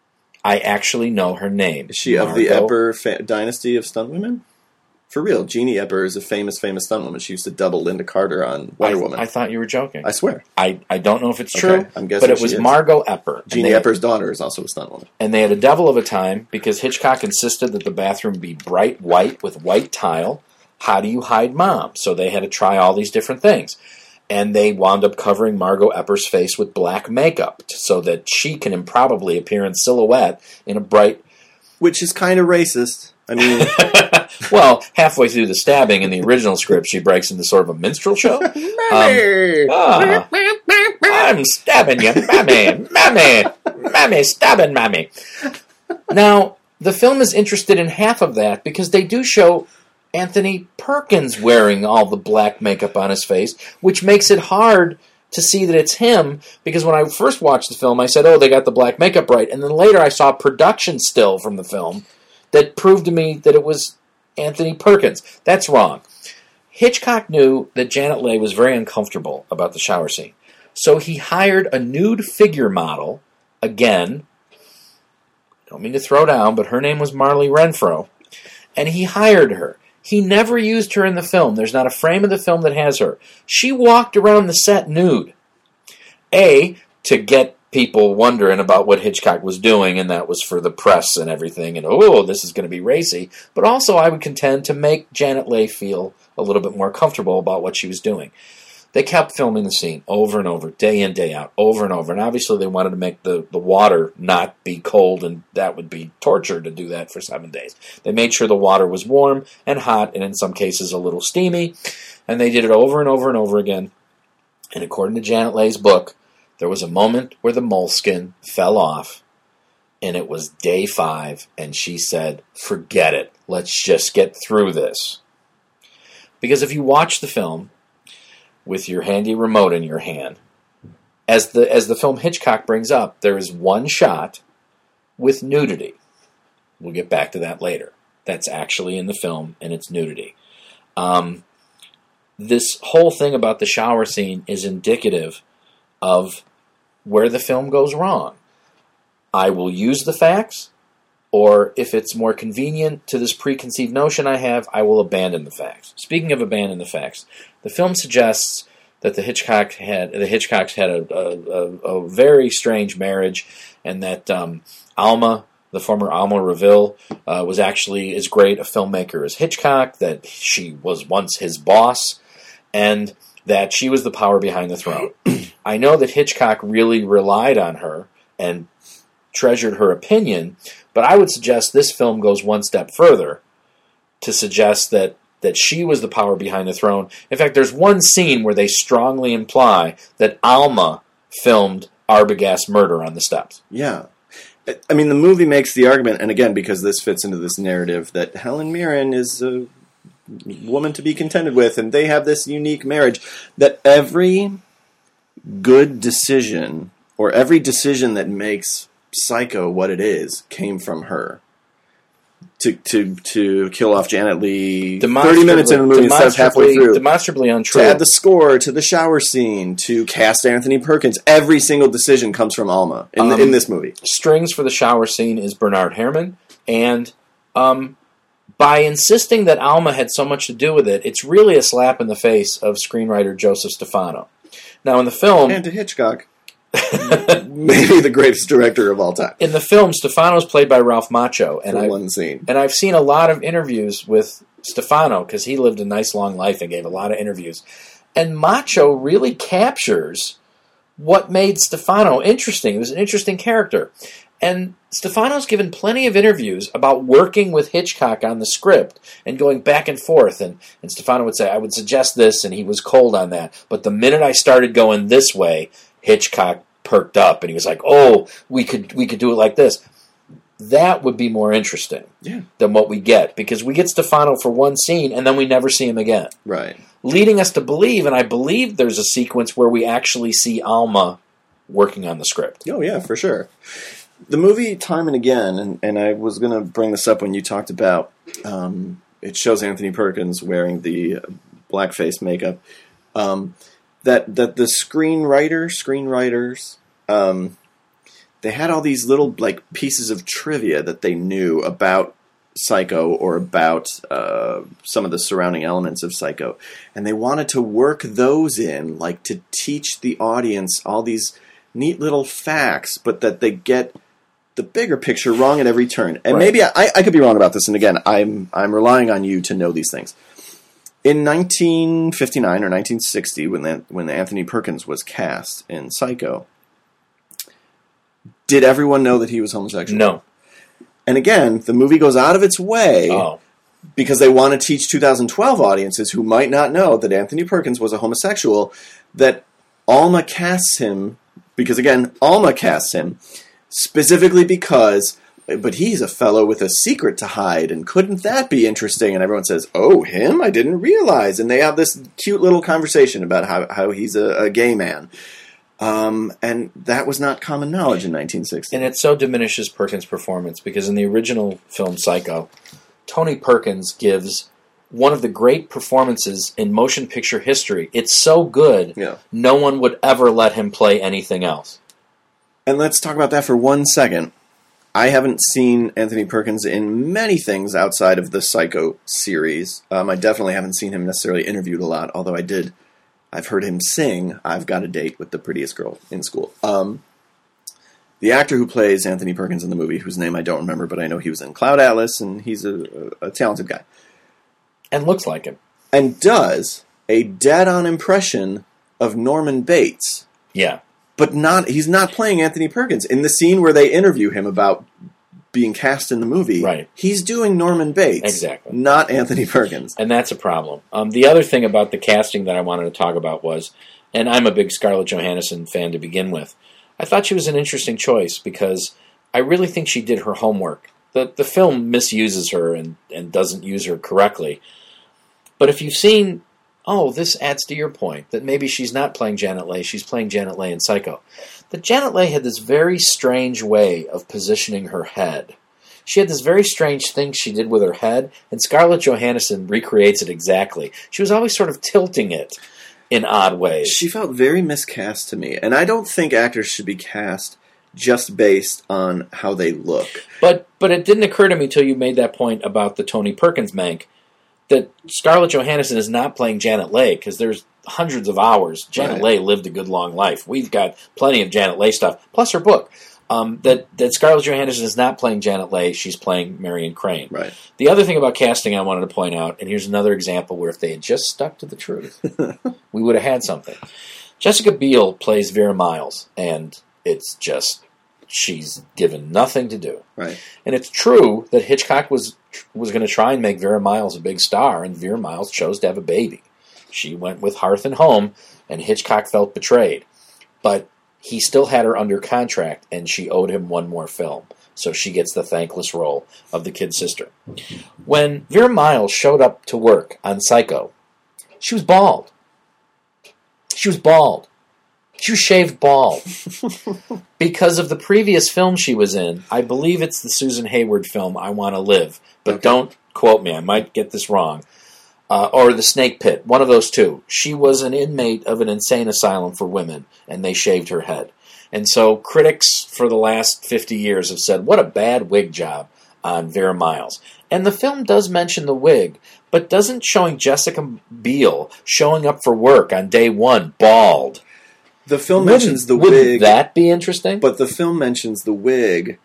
I actually know her name. Is she Margot. Of the Epper fa- dynasty of stunt women? For real, Jeannie Epper is a famous, famous stunt woman. She used to double Linda Carter on Wonder I, Woman. I thought you were joking. I swear. I, I don't know if it's true, okay, I'm guessing but it was is. Margot Epper. Jeannie Epper's daughter is also a stunt woman. And they had a devil of a time because Hitchcock insisted that the bathroom be bright white with white tile. How do you hide Mom? So they had to try all these different things. And they wound up covering Margot Epper's face with black makeup so that she can improbably appear in silhouette in a bright... Which is kind of racist. I mean... Well, halfway through the stabbing in the original script, she breaks into sort of a minstrel show. Mommy! Um, ah, I'm stabbing you, Mommy! Mommy! Mommy, stabbing Mommy! Now, the film is interested in half of that because they do show Anthony Perkins wearing all the black makeup on his face, which makes it hard to see that it's him, because when I first watched the film, I said, oh, they got the black makeup right, and then later I saw a production still from the film that proved to me that it was Anthony Perkins. That's wrong. Hitchcock knew that Janet Leigh was very uncomfortable about the shower scene, so he hired a nude figure model, again, don't mean to throw down, but her name was Marley Renfro, and he hired her. He never used her in the film. There's not a frame of the film that has her. She walked around the set nude. A, to get people wondering about what Hitchcock was doing, and that was for the press and everything, and oh, this is going to be racy. But also, I would contend, to make Janet Leigh feel a little bit more comfortable about what she was doing. They kept filming the scene over and over, day in, day out, over and over. And obviously they wanted to make the, the water not be cold, and that would be torture to do that for seven days. They made sure the water was warm and hot, and in some cases a little steamy. And they did it over and over and over again. And according to Janet Leigh's book, there was a moment where the moleskin fell off, and it was day five, and she said, forget it, let's just get through this. Because if you watch the film with your handy remote in your hand, as the as the film Hitchcock brings up, there is one shot with nudity. We'll get back to that later. That's actually in the film, and it's nudity. Um, this whole thing about the shower scene is indicative of where the film goes wrong. I will use the facts, or if it's more convenient to this preconceived notion I have, I will abandon the facts. Speaking of abandon the facts, the film suggests that the Hitchcock had the Hitchcocks had a, a, a, a very strange marriage, and that um, Alma, the former Alma Reville, uh, was actually as great a filmmaker as Hitchcock, that she was once his boss, and that she was the power behind the throne. I know that Hitchcock really relied on her and treasured her opinion, but I would suggest this film goes one step further to suggest that, that she was the power behind the throne. In fact, there's one scene where they strongly imply that Alma filmed Arbogast's murder on the steps. Yeah. I mean, the movie makes the argument, and again, because this fits into this narrative, that Helen Mirren is a woman to be contended with, and they have this unique marriage, that every good decision, or every decision that makes Psycho what it is, came from her. to to to kill off Janet Leigh thirty Demonstrably- minutes into the movie instead of halfway through. Demonstrably untrue. To add the score to the shower scene, to cast Anthony Perkins, every single decision comes from Alma in, Um, in this movie. Strings for the shower scene is Bernard Herrmann, and um, by insisting that Alma had so much to do with it, it's really a slap in the face of screenwriter Joseph Stefano. Now, in the film... And to Hitchcock. Maybe the greatest director of all time. In the film, Stefano's played by Ralph Macchio. And For I, one scene. And I've seen a lot of interviews with Stefano, because he lived a nice long life and gave a lot of interviews. And Macchio really captures what made Stefano interesting. He was an interesting character. And Stefano's given plenty of interviews about working with Hitchcock on the script and going back and forth. And, and Stefano would say, I would suggest this, and he was cold on that. But the minute I started going this way, Hitchcock perked up, and he was like, oh, we could we could do it like this. That would be more interesting yeah. than what we get, because we get Stefano for one scene, and then we never see him again. Right. Leading us to believe, and I believe there's a sequence where we actually see Alma working on the script. Oh, yeah, for sure. The movie, time and again, and, and I was going to bring this up when you talked about, um, it shows Anthony Perkins wearing the blackface makeup, um, that, that the screenwriter, screenwriters, um, they had all these little like pieces of trivia that they knew about Psycho or about uh, some of the surrounding elements of Psycho, and they wanted to work those in, like to teach the audience all these neat little facts, but that they get the bigger picture wrong at every turn. And right. maybe I, I could be wrong about this, and again, I'm I'm relying on you to know these things. In nineteen fifty-nine or nineteen sixty, when the, when Anthony Perkins was cast in Psycho, did everyone know that he was homosexual? No. And again, the movie goes out of its way Oh. because they want to teach two thousand twelve audiences who might not know that Anthony Perkins was a homosexual, that Alma casts him, because again, Alma casts him, specifically because, but he's a fellow with a secret to hide, and couldn't that be interesting? And everyone says, oh, him? I didn't realize. And they have this cute little conversation about how, how he's a, a gay man. Um, and that was not common knowledge in nineteen sixty. And it so diminishes Perkins' performance, because in the original film Psycho, Tony Perkins gives one of the great performances in motion picture history. It's so good, Yeah. no one would ever let him play anything else. And let's talk about that for one second. I haven't seen Anthony Perkins in many things outside of the Psycho series. Um, I definitely haven't seen him necessarily interviewed a lot, although I did. I've heard him sing I've Got a Date with the Prettiest Girl in School. Um, the actor who plays Anthony Perkins in the movie, whose name I don't remember, but I know he was in Cloud Atlas, and he's a, a, a talented guy. And looks like him. And does a dead-on impression of Norman Bates. Yeah. But not he's not playing Anthony Perkins. In the scene where they interview him about being cast in the movie, right. he's doing Norman Bates. Exactly. Not Anthony Perkins. And that's a problem. Um, the other thing about the casting that I wanted to talk about was, and I'm a big Scarlett Johansson fan to begin with, I thought she was an interesting choice because I really think she did her homework. The the film misuses her and, and doesn't use her correctly. But if you've seen, oh, this adds to your point, that maybe she's not playing Janet Leigh, she's playing Janet Leigh in Psycho. That Janet Leigh had this very strange way of positioning her head. She had this very strange thing she did with her head, and Scarlett Johansson recreates it exactly. She was always sort of tilting it in odd ways. She felt very miscast to me, and I don't think actors should be cast just based on how they look. But but it didn't occur to me till you made that point about the Tony Perkins Mank that Scarlett Johansson is not playing Janet Leigh, because there's hundreds of hours. Janet Right. Leigh lived a good long life. We've got plenty of Janet Leigh stuff, plus her book. Um, that, that Scarlett Johansson is not playing Janet Leigh, she's playing Marion Crane. Right. The other thing about casting I wanted to point out, and here's another example where if they had just stuck to the truth, we would have had something. Jessica Biel plays Vera Miles, and it's just, she's given nothing to do. Right. And it's true that Hitchcock was was going to try and make Vera Miles a big star, and Vera Miles chose to have a baby. She went with Hearth and Home, and Hitchcock felt betrayed. But he still had her under contract, and she owed him one more film. So she gets the thankless role of the kid sister. When Vera Miles showed up to work on Psycho, she was bald. She was bald. You shaved bald. Because of the previous film she was in, I believe it's the Susan Hayward film, I Want to Live. But okay. Don't quote me, I might get this wrong. Uh, or The Snake Pit, one of those two. She was an inmate of an insane asylum for women, and they shaved her head. And so critics for the last fifty years have said, what a bad wig job on Vera Miles. And the film does mention the wig, but doesn't showing Jessica Biel showing up for work on day one, bald. The film wouldn't, mentions the wouldn't wig. That be interesting? But the film mentions the wig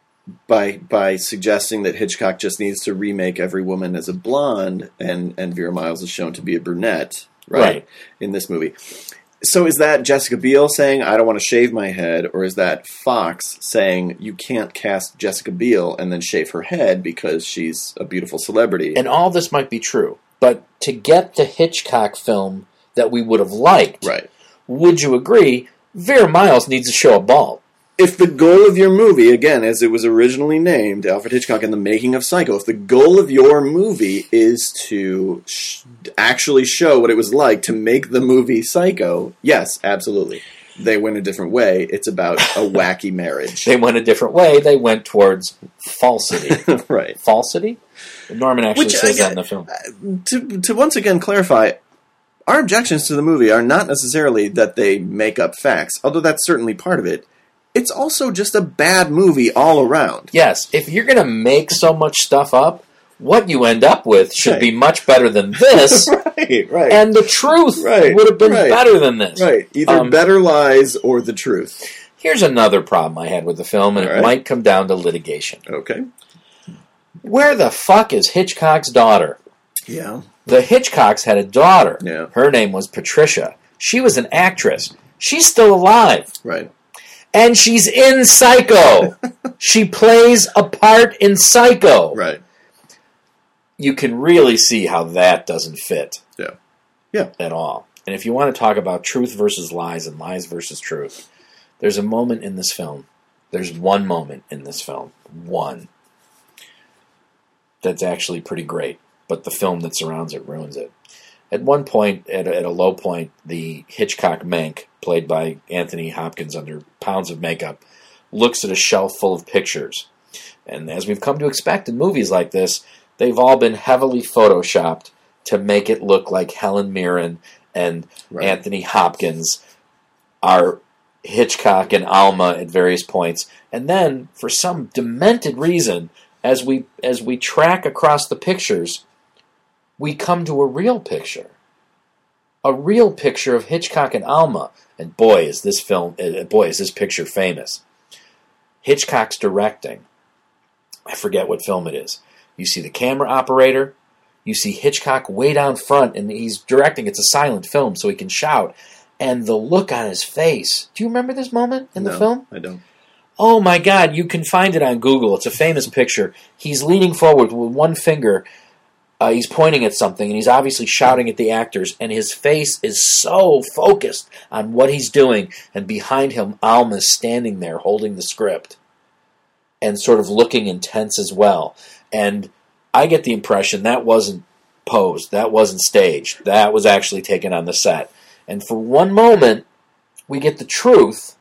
by by suggesting that Hitchcock just needs to remake every woman as a blonde, and, and Vera Miles is shown to be a brunette, right, right. in this movie. So is that Jessica Biel saying, I don't want to shave my head, or is that Fox saying, you can't cast Jessica Biel and then shave her head because she's a beautiful celebrity? And all this might be true, but to get the Hitchcock film that we would have liked, right. would you agree, Vera Miles needs to show a bald? If the goal of your movie, again, as it was originally named, Alfred Hitchcock and the Making of Psycho, if the goal of your movie is to sh- actually show what it was like to make the movie Psycho, yes, absolutely. They went a different way. It's about a wacky marriage. They went a different way. They went towards falsity. Right. Falsity? Norman actually Which, says again, that in the film. To, to once again clarify, our objections to the movie are not necessarily that they make up facts, although that's certainly part of it. It's also just a bad movie all around. Yes, if you're going to make so much stuff up, what you end up with should right. be much better than this. right, right. And the truth right, would have been right. better than this. Right, either um, better lies or the truth. Here's another problem I had with the film, and all it right. might come down to litigation. Okay. Where the fuck is Hitchcock's daughter? Yeah. The Hitchcocks had a daughter. Yeah. Her name was Patricia. She was an actress. She's still alive. Right. And she's in Psycho. She plays a part in Psycho. Right. You can really see how that doesn't fit. Yeah. Yeah. At all. And if you want to talk about truth versus lies and lies versus truth, there's a moment in this film. There's one moment in this film. One. That's actually pretty great. But the film that surrounds it ruins it. At one point, at a, at a low point, the Hitchcock Mank, played by Anthony Hopkins under pounds of makeup, looks at a shelf full of pictures. And as we've come to expect in movies like this, they've all been heavily photoshopped to make it look like Helen Mirren and right. Anthony Hopkins are Hitchcock and Alma at various points. And then, for some demented reason, as we as we track across the pictures, we come to a real picture. A real picture of Hitchcock and Alma. And boy, is this film, boy, is this picture famous. Hitchcock's directing. I forget what film it is. You see the camera operator. You see Hitchcock way down front, and he's directing. It's a silent film, so he can shout. And the look on his face. Do you remember this moment in no, the film? I don't. Oh my God, you can find it on Google. It's a famous picture. He's leaning forward with one finger. Uh, he's pointing at something, and he's obviously shouting at the actors, and his face is so focused on what he's doing, and behind him, Alma's standing there holding the script and sort of looking intense as well. And I get the impression that wasn't posed, that wasn't staged, that was actually taken on the set. And for one moment, we get the truth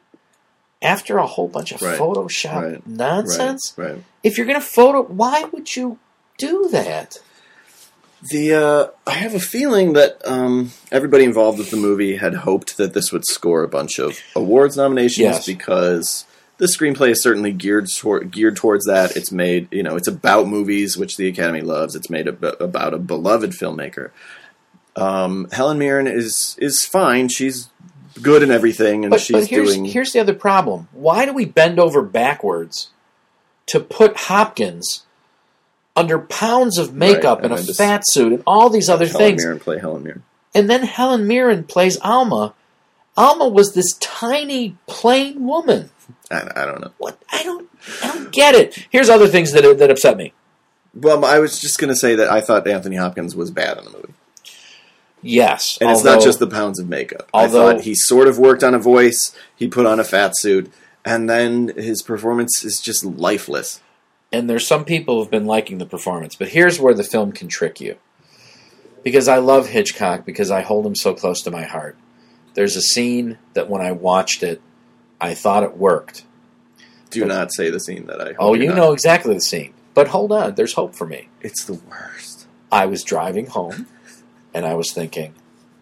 after a whole bunch of right. Photoshop right. nonsense. Right. Right. If you're going to photo, why would you do that? The uh, I have a feeling that um, everybody involved with the movie had hoped that this would score a bunch of awards nominations yes. because the screenplay is certainly geared toward, geared towards that. It's made, you know, it's about movies, which the Academy loves. It's made ab- about a beloved filmmaker. Um, Helen Mirren is is fine. She's good in everything, and but, she's but here's, doing. Here's the other problem: why do we bend over backwards to put Hopkins under pounds of makeup right, and, and a fat suit and all these other Helen things? Mirren play Helen Mirren, and then Helen Mirren plays Alma. Alma was this tiny, plain woman. I, I don't know. What I don't, I don't get it. Here's other things that that upset me. Well, I was just going to say that I thought Anthony Hopkins was bad in the movie. Yes. And although, it's not just the pounds of makeup. Although, I thought he sort of worked on a voice, he put on a fat suit, and then his performance is just lifeless. And there's some people who've been liking the performance, but here's where the film can trick you. Because I love Hitchcock, because I hold him so close to my heart. There's a scene that when I watched it, I thought it worked. Do but, not say the scene that I hope Oh, you not. know exactly the scene. But hold on, there's hope for me. It's the worst. I was driving home, and I was thinking,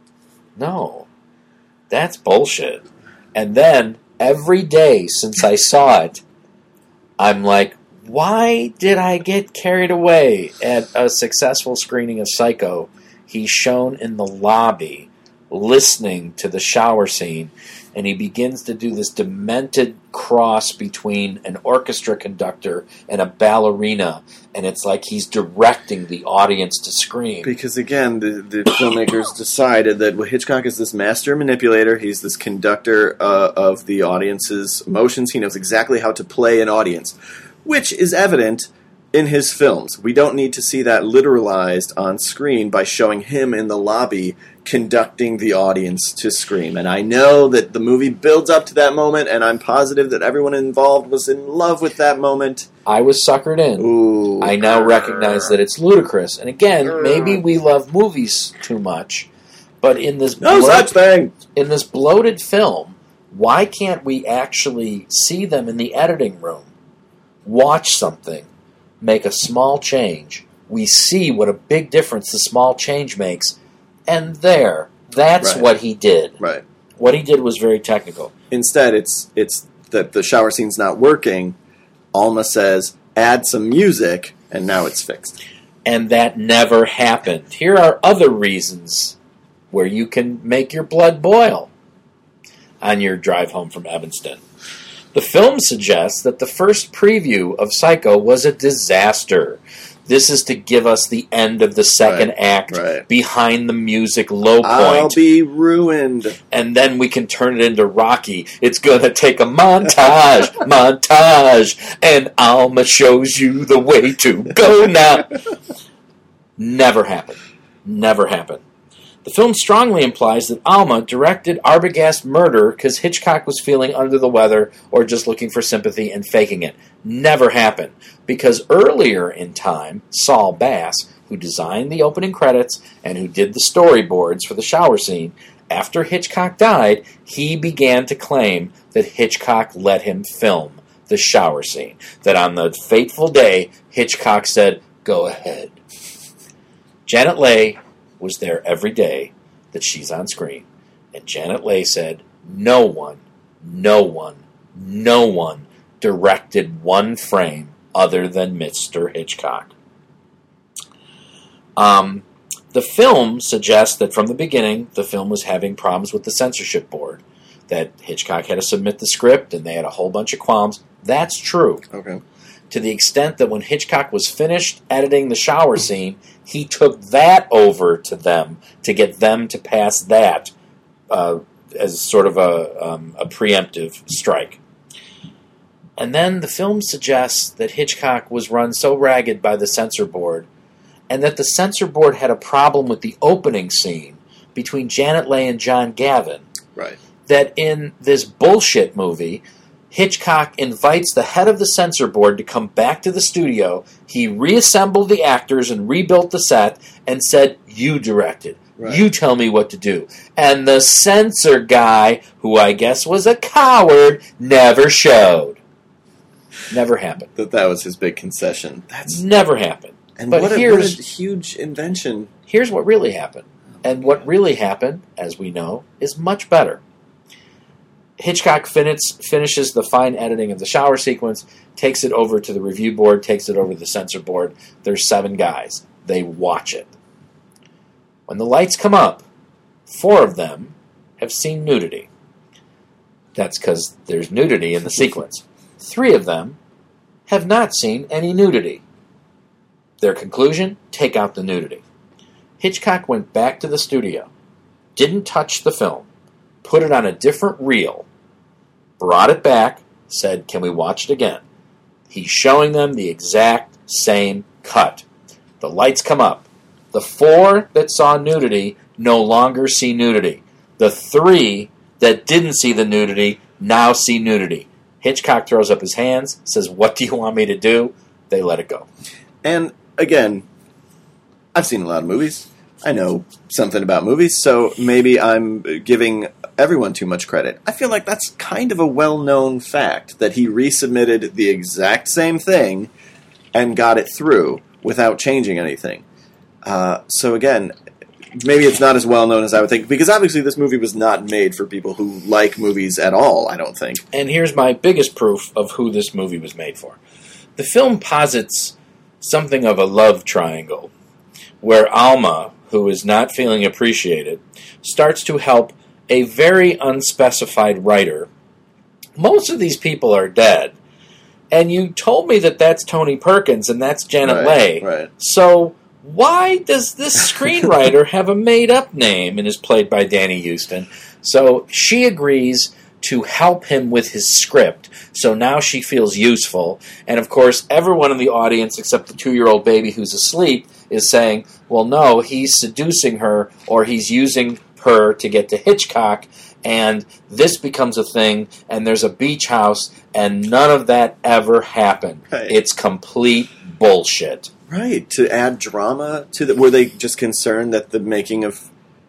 no, that's bullshit. And then, every day since I saw it, I'm like, why did I get carried away at a successful screening of Psycho? He's shown in the lobby, listening to the shower scene, and he begins to do this demented cross between an orchestra conductor and a ballerina, and it's like he's directing the audience to scream. Because again, the, the filmmakers decided that well, Hitchcock is this master manipulator, he's this conductor uh, of the audience's emotions, he knows exactly how to play an audience, which is evident in his films. We don't need to see that literalized on screen by showing him in the lobby conducting the audience to scream. And I know that the movie builds up to that moment, and I'm positive that everyone involved was in love with that moment. I was suckered in. Ooh. I now recognize that it's ludicrous. And again, maybe we love movies too much, but in this no bloat- such thing. in this bloated film, why can't we actually see them in the editing room? Watch something, make a small change. We see what a big difference the small change makes. And there, that's right. what he did. Right. What he did was very technical. Instead, it's it's that the shower scene's not working. Alma says, add some music, and now it's fixed. And that never happened. Here are other reasons where you can make your blood boil on your drive home from Evanston. The film suggests that the first preview of Psycho was a disaster. This is to give us the end of the second right, act, right. behind the music low point. I'll be ruined. And then we can turn it into Rocky. It's going to take a montage, montage, and Alma shows you the way to go now. Never happened. Never happened. The film strongly implies that Alma directed Arbogast's murder because Hitchcock was feeling under the weather or just looking for sympathy and faking it. Never happened. Because earlier in time, Saul Bass, who designed the opening credits and who did the storyboards for the shower scene, after Hitchcock died, he began to claim that Hitchcock let him film the shower scene. That on the fateful day, Hitchcock said, "Go ahead." Janet Leigh was there every day that she's on screen. And Janet Leigh said, no one, no one, no one directed one frame other than Mister Hitchcock. Um, the film suggests that from the beginning, the film was having problems with the censorship board. That Hitchcock had to submit the script and they had a whole bunch of qualms. That's true. Okay. To the extent that when Hitchcock was finished editing the shower scene, he took that over to them to get them to pass that uh, as sort of a, um, a preemptive strike. And then the film suggests that Hitchcock was run so ragged by the censor board, and that the censor board had a problem with the opening scene between Janet Leigh and John Gavin, right. that in this bullshit movie, Hitchcock invites the head of the censor board to come back to the studio. He reassembled the actors and rebuilt the set and said, "You direct it. Right. You tell me what to do." And the censor guy, who I guess was a coward, never showed. Never happened. That that was his big concession. That's never happened. And but what, a, here's, what a huge invention. Here's what really happened. And what really happened, as we know, is much better. Hitchcock finish, finishes the fine editing of the shower sequence, takes it over to the review board, takes it over to the censor board. There's seven guys. They watch it. When the lights come up, four of them have seen nudity. That's because there's nudity in the sequence. Three of them have not seen any nudity. Their conclusion, take out the nudity. Hitchcock went back to the studio, didn't touch the film, put it on a different reel, brought it back, said, "Can we watch it again?" He's showing them the exact same cut. The lights come up. The four that saw nudity no longer see nudity. The three that didn't see the nudity now see nudity. Hitchcock throws up his hands, says, "What do you want me to do?" They let it go. And, again, I've seen a lot of movies. I know something about movies, so maybe I'm giving everyone too much credit. I feel like that's kind of a well-known fact, that he resubmitted the exact same thing and got it through without changing anything. Uh, so again, maybe it's not as well-known as I would think, because obviously this movie was not made for people who like movies at all, I don't think. And here's my biggest proof of who this movie was made for. The film posits something of a love triangle, where Alma, who is not feeling appreciated, starts to help a very unspecified writer. Most of these people are dead. And you told me that that's Tony Perkins and that's Janet Right, Leigh. right. So why does this screenwriter have a made-up name and is played by Danny Houston? So she agrees to help him with his script. So now she feels useful. And of course, everyone in the audience, except the two-year-old baby who's asleep, is saying, well, no, he's seducing her, or he's using her to get to Hitchcock, and this becomes a thing, and there's a beach house, and none of that ever happened. Right. It's complete bullshit. Right, to add drama to the... Were they just concerned that the making of,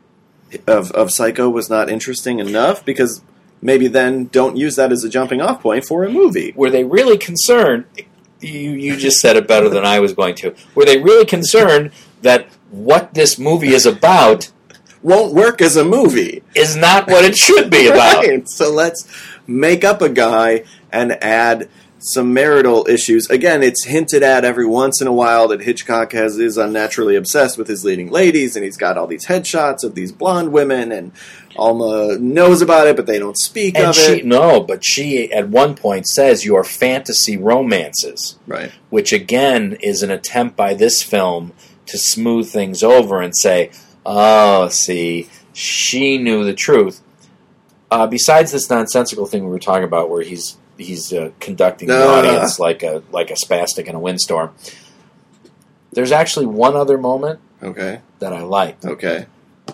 of, of Psycho was not interesting enough? Because maybe then don't use that as a jumping-off point for a movie. Were they really concerned... You, you just said it better than I was going to. Were they really concerned that what this movie is about Won't work as a movie. is not what it should be about? Right. So let's make up a guy and add some marital issues. Again, it's hinted at every once in a while that Hitchcock has is unnaturally obsessed with his leading ladies, and he's got all these headshots of these blonde women, and Alma knows about it, but they don't speak And of she, it. no, but she at one point says your fantasy romances, Right. which again is an attempt by this film to smooth things over and say, oh, see, she knew the truth. Uh, besides this nonsensical thing we were talking about where he's he's uh, conducting the Uh. audience like a like a spastic in a windstorm, there's actually one other moment Okay. that I liked. Okay.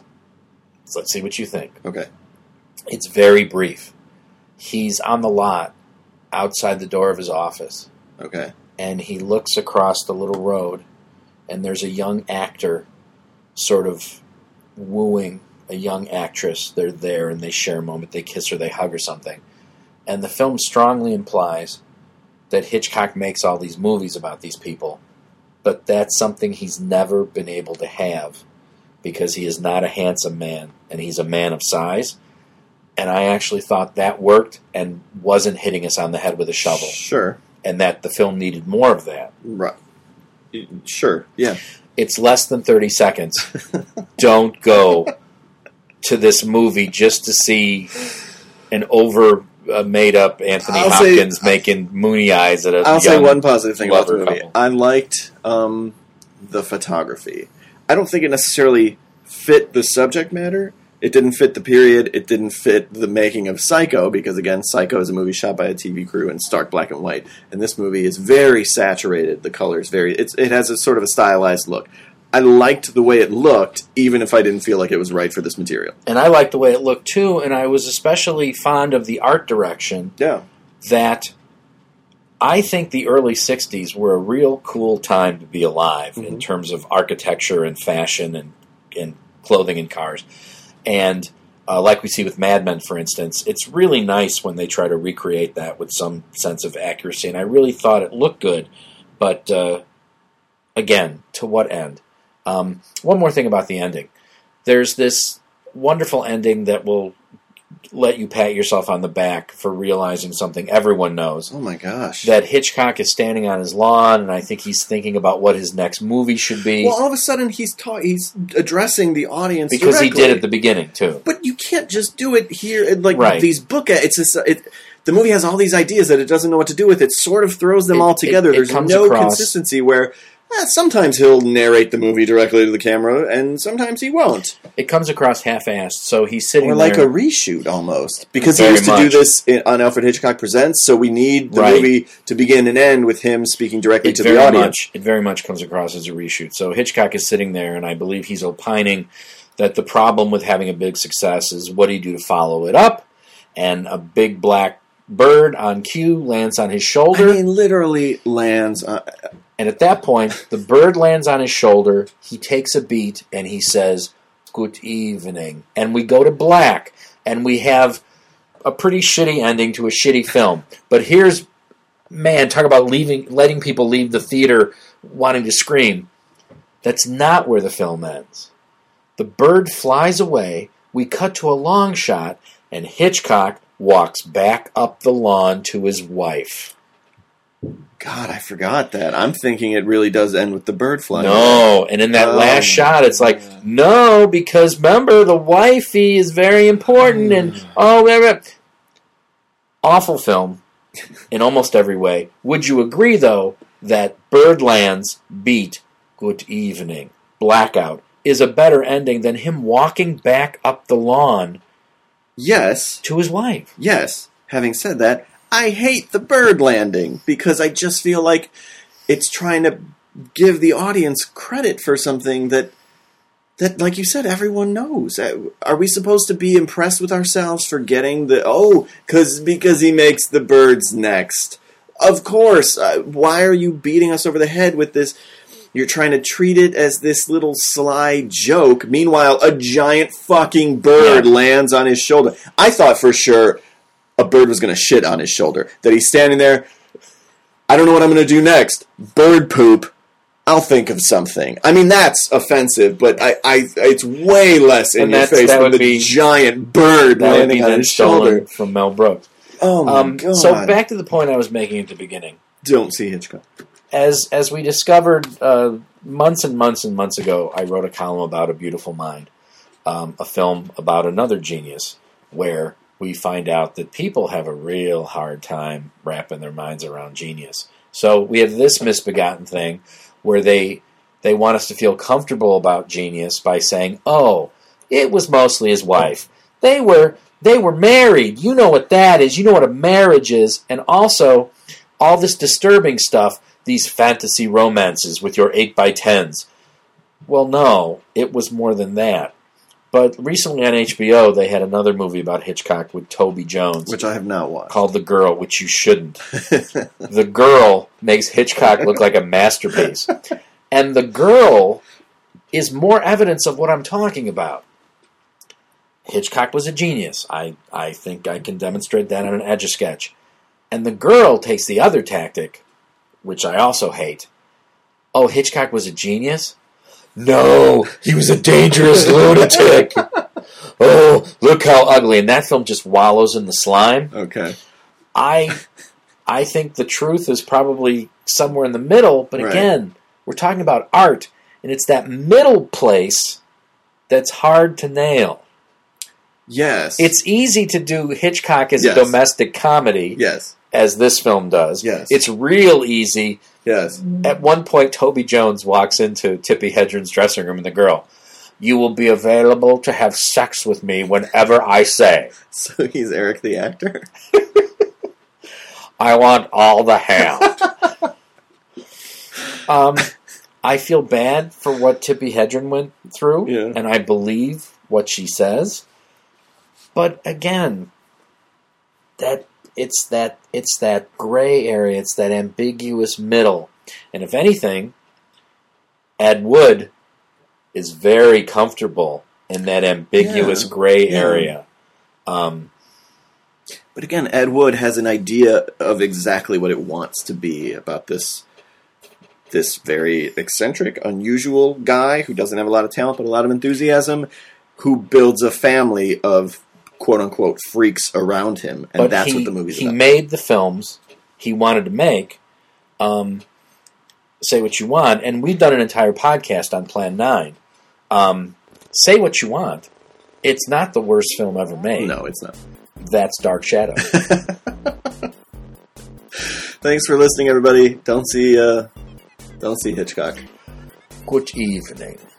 So let's see what you think. Okay. It's very brief. He's on the lot outside the door of his office, Okay. and he looks across the little road, and there's a young actor sort of wooing a young actress. They're there, and they share a moment. They kiss her, they hug or something. And the film strongly implies that Hitchcock makes all these movies about these people, but that's something he's never been able to have because he is not a handsome man, and he's a man of size. And I actually thought that worked and wasn't hitting us on the head with a shovel, Sure. and that the film needed more of that. Right. Sure. Yeah. It's less than thirty seconds. Don't go to this movie just to see an over uh, made up Anthony I'll say- Hopkins making moony eyes at a I'll young say one positive thing about the lover movie. couple. I liked um, the photography. I don't think it necessarily fit the subject matter. It didn't fit the period. It didn't fit the making of Psycho, because, again, Psycho is a movie shot by a T V crew in stark black and white. And this movie is very saturated. The colors very... It's, it has a sort of a stylized look. I liked the way it looked, even if I didn't feel like it was right for this material. And I liked the way it looked too, and I was especially fond of the art direction. Yeah. That I think the early sixties were a real cool time to be alive Mm-hmm. in terms of architecture and fashion and, and clothing and cars. And uh, like we see with Mad Men, for instance, it's really nice when they try to recreate that with some sense of accuracy. And I really thought it looked good. But, uh, again, to what end? Um, one more thing about the ending. There's this wonderful ending that will let you pat yourself on the back for realizing something everyone knows. Oh, my gosh. That Hitchcock is standing on his lawn, and I think he's thinking about what his next movie should be. Well, all of a sudden, he's ta- he's addressing the audience because directly. he did at the beginning, too. But you can't just do it here. in, Like Right. these book, it's just, it. The movie has all these ideas that it doesn't know what to do with. It sort of throws them It- all together. it- it There's comes no across- consistency where eh, sometimes he'll narrate the movie directly to the camera, and sometimes he won't. It comes across half-assed, so he's sitting Or like there. a reshoot almost, because he Very used to do much. this in, on Alfred Hitchcock Presents. So we need the Right. movie to begin and end with him speaking directly It to very the audience. much, it very much comes across as a reshoot. So Hitchcock is sitting there, and I believe he's opining that the problem with having a big success is what do you do to follow it up? And a big black bird on cue lands on his I shoulder. mean, literally lands. On, And at that point, the bird lands on his shoulder, he takes a beat, and he says, "Good evening." And we go to black, and we have a pretty shitty ending to a shitty film. But here's, man, talk about leaving, letting people leave the theater wanting to scream. That's not where the film ends. The bird flies away, we cut to a long shot, and Hitchcock walks back up the lawn to his wife. God, I forgot that. I'm thinking it really does end with the bird flying. No, and in that oh, last shot, it's like, yeah. no, because remember, the wifey is very important, mm. and, oh, blah, blah. Awful film in almost every way. Would you agree, though, that Birdlands beat Good Evening, Blackout, is a better ending than him walking back up the lawn yes. to his wife? Yes. Having said that, I hate the bird landing because I just feel like it's trying to give the audience credit for something that, that, like you said, everyone knows. Are we supposed to be impressed with ourselves for getting the, oh, cause, because he makes the birds next? Of course. Uh, why are you beating us over the head with this? You're trying to treat it as this little sly joke. Meanwhile, a giant fucking bird yeah. lands on his shoulder. I thought for sure a bird was going to shit on his shoulder. That he's standing there, I don't know what I'm going to do next. Bird poop. I'll think of something. I mean, that's offensive, but I, I it's way less in your face than the be, giant bird landing on his shoulder. From Mel Brooks. Oh, my um, God. So back to the point I was making at the beginning. Don't see Hitchcock. As as we discovered uh, months and months and months ago, I wrote a column about A Beautiful Mind, um, a film about another genius, where we find out that people have a real hard time wrapping their minds around genius. So we have this misbegotten thing where they they want us to feel comfortable about genius by saying, "Oh, it was mostly his wife. They were they were married. You know what that is. You know what a marriage is." And also, all this disturbing stuff, these fantasy romances with your eight by tens. Well, no, it was more than that. But recently on H B O, they had another movie about Hitchcock with Toby Jones. Which I have not watched. Called The Girl, which you shouldn't. The Girl makes Hitchcock look like a masterpiece. And The Girl is more evidence of what I'm talking about. Hitchcock was a genius. I, I think I can demonstrate that on an Etch-a-Sketch. And The Girl takes the other tactic, which I also hate. Oh, Hitchcock was a genius? No, he was a dangerous lunatic. Oh, look how ugly. And that film just wallows in the slime. Okay. I I think the truth is probably somewhere in the middle, but right. again, we're talking about art, and it's that middle place that's hard to nail. Yes. It's easy to do Hitchcock as yes. a domestic comedy. Yes. As this film does. Yes. It's real easy. Yes. At one point, Toby Jones walks into Tippi Hedren's dressing room and the girl, "You will be available to have sex with me whenever I say." So he's Eric the actor? I want all the ham. um, I feel bad for what Tippi Hedren went through, yeah. and I believe what she says. But again, that it's that it's that gray area, it's that ambiguous middle. And if anything, Ed Wood is very comfortable in that ambiguous yeah. gray yeah. area. Um, but again, Ed Wood has an idea of exactly what it wants to be about this this very eccentric, unusual guy who doesn't have a lot of talent but a lot of enthusiasm, who builds a family of quote-unquote freaks around him, and but that's he, what the movie's he about. He made the films he wanted to make, um, Say What You Want, and we've done an entire podcast on Plan nine. Um, Say What You Want, it's not the worst film ever made. No, it's not. That's Dark Shadow. Thanks for listening, everybody. Don't see, uh, don't see Hitchcock. Good evening.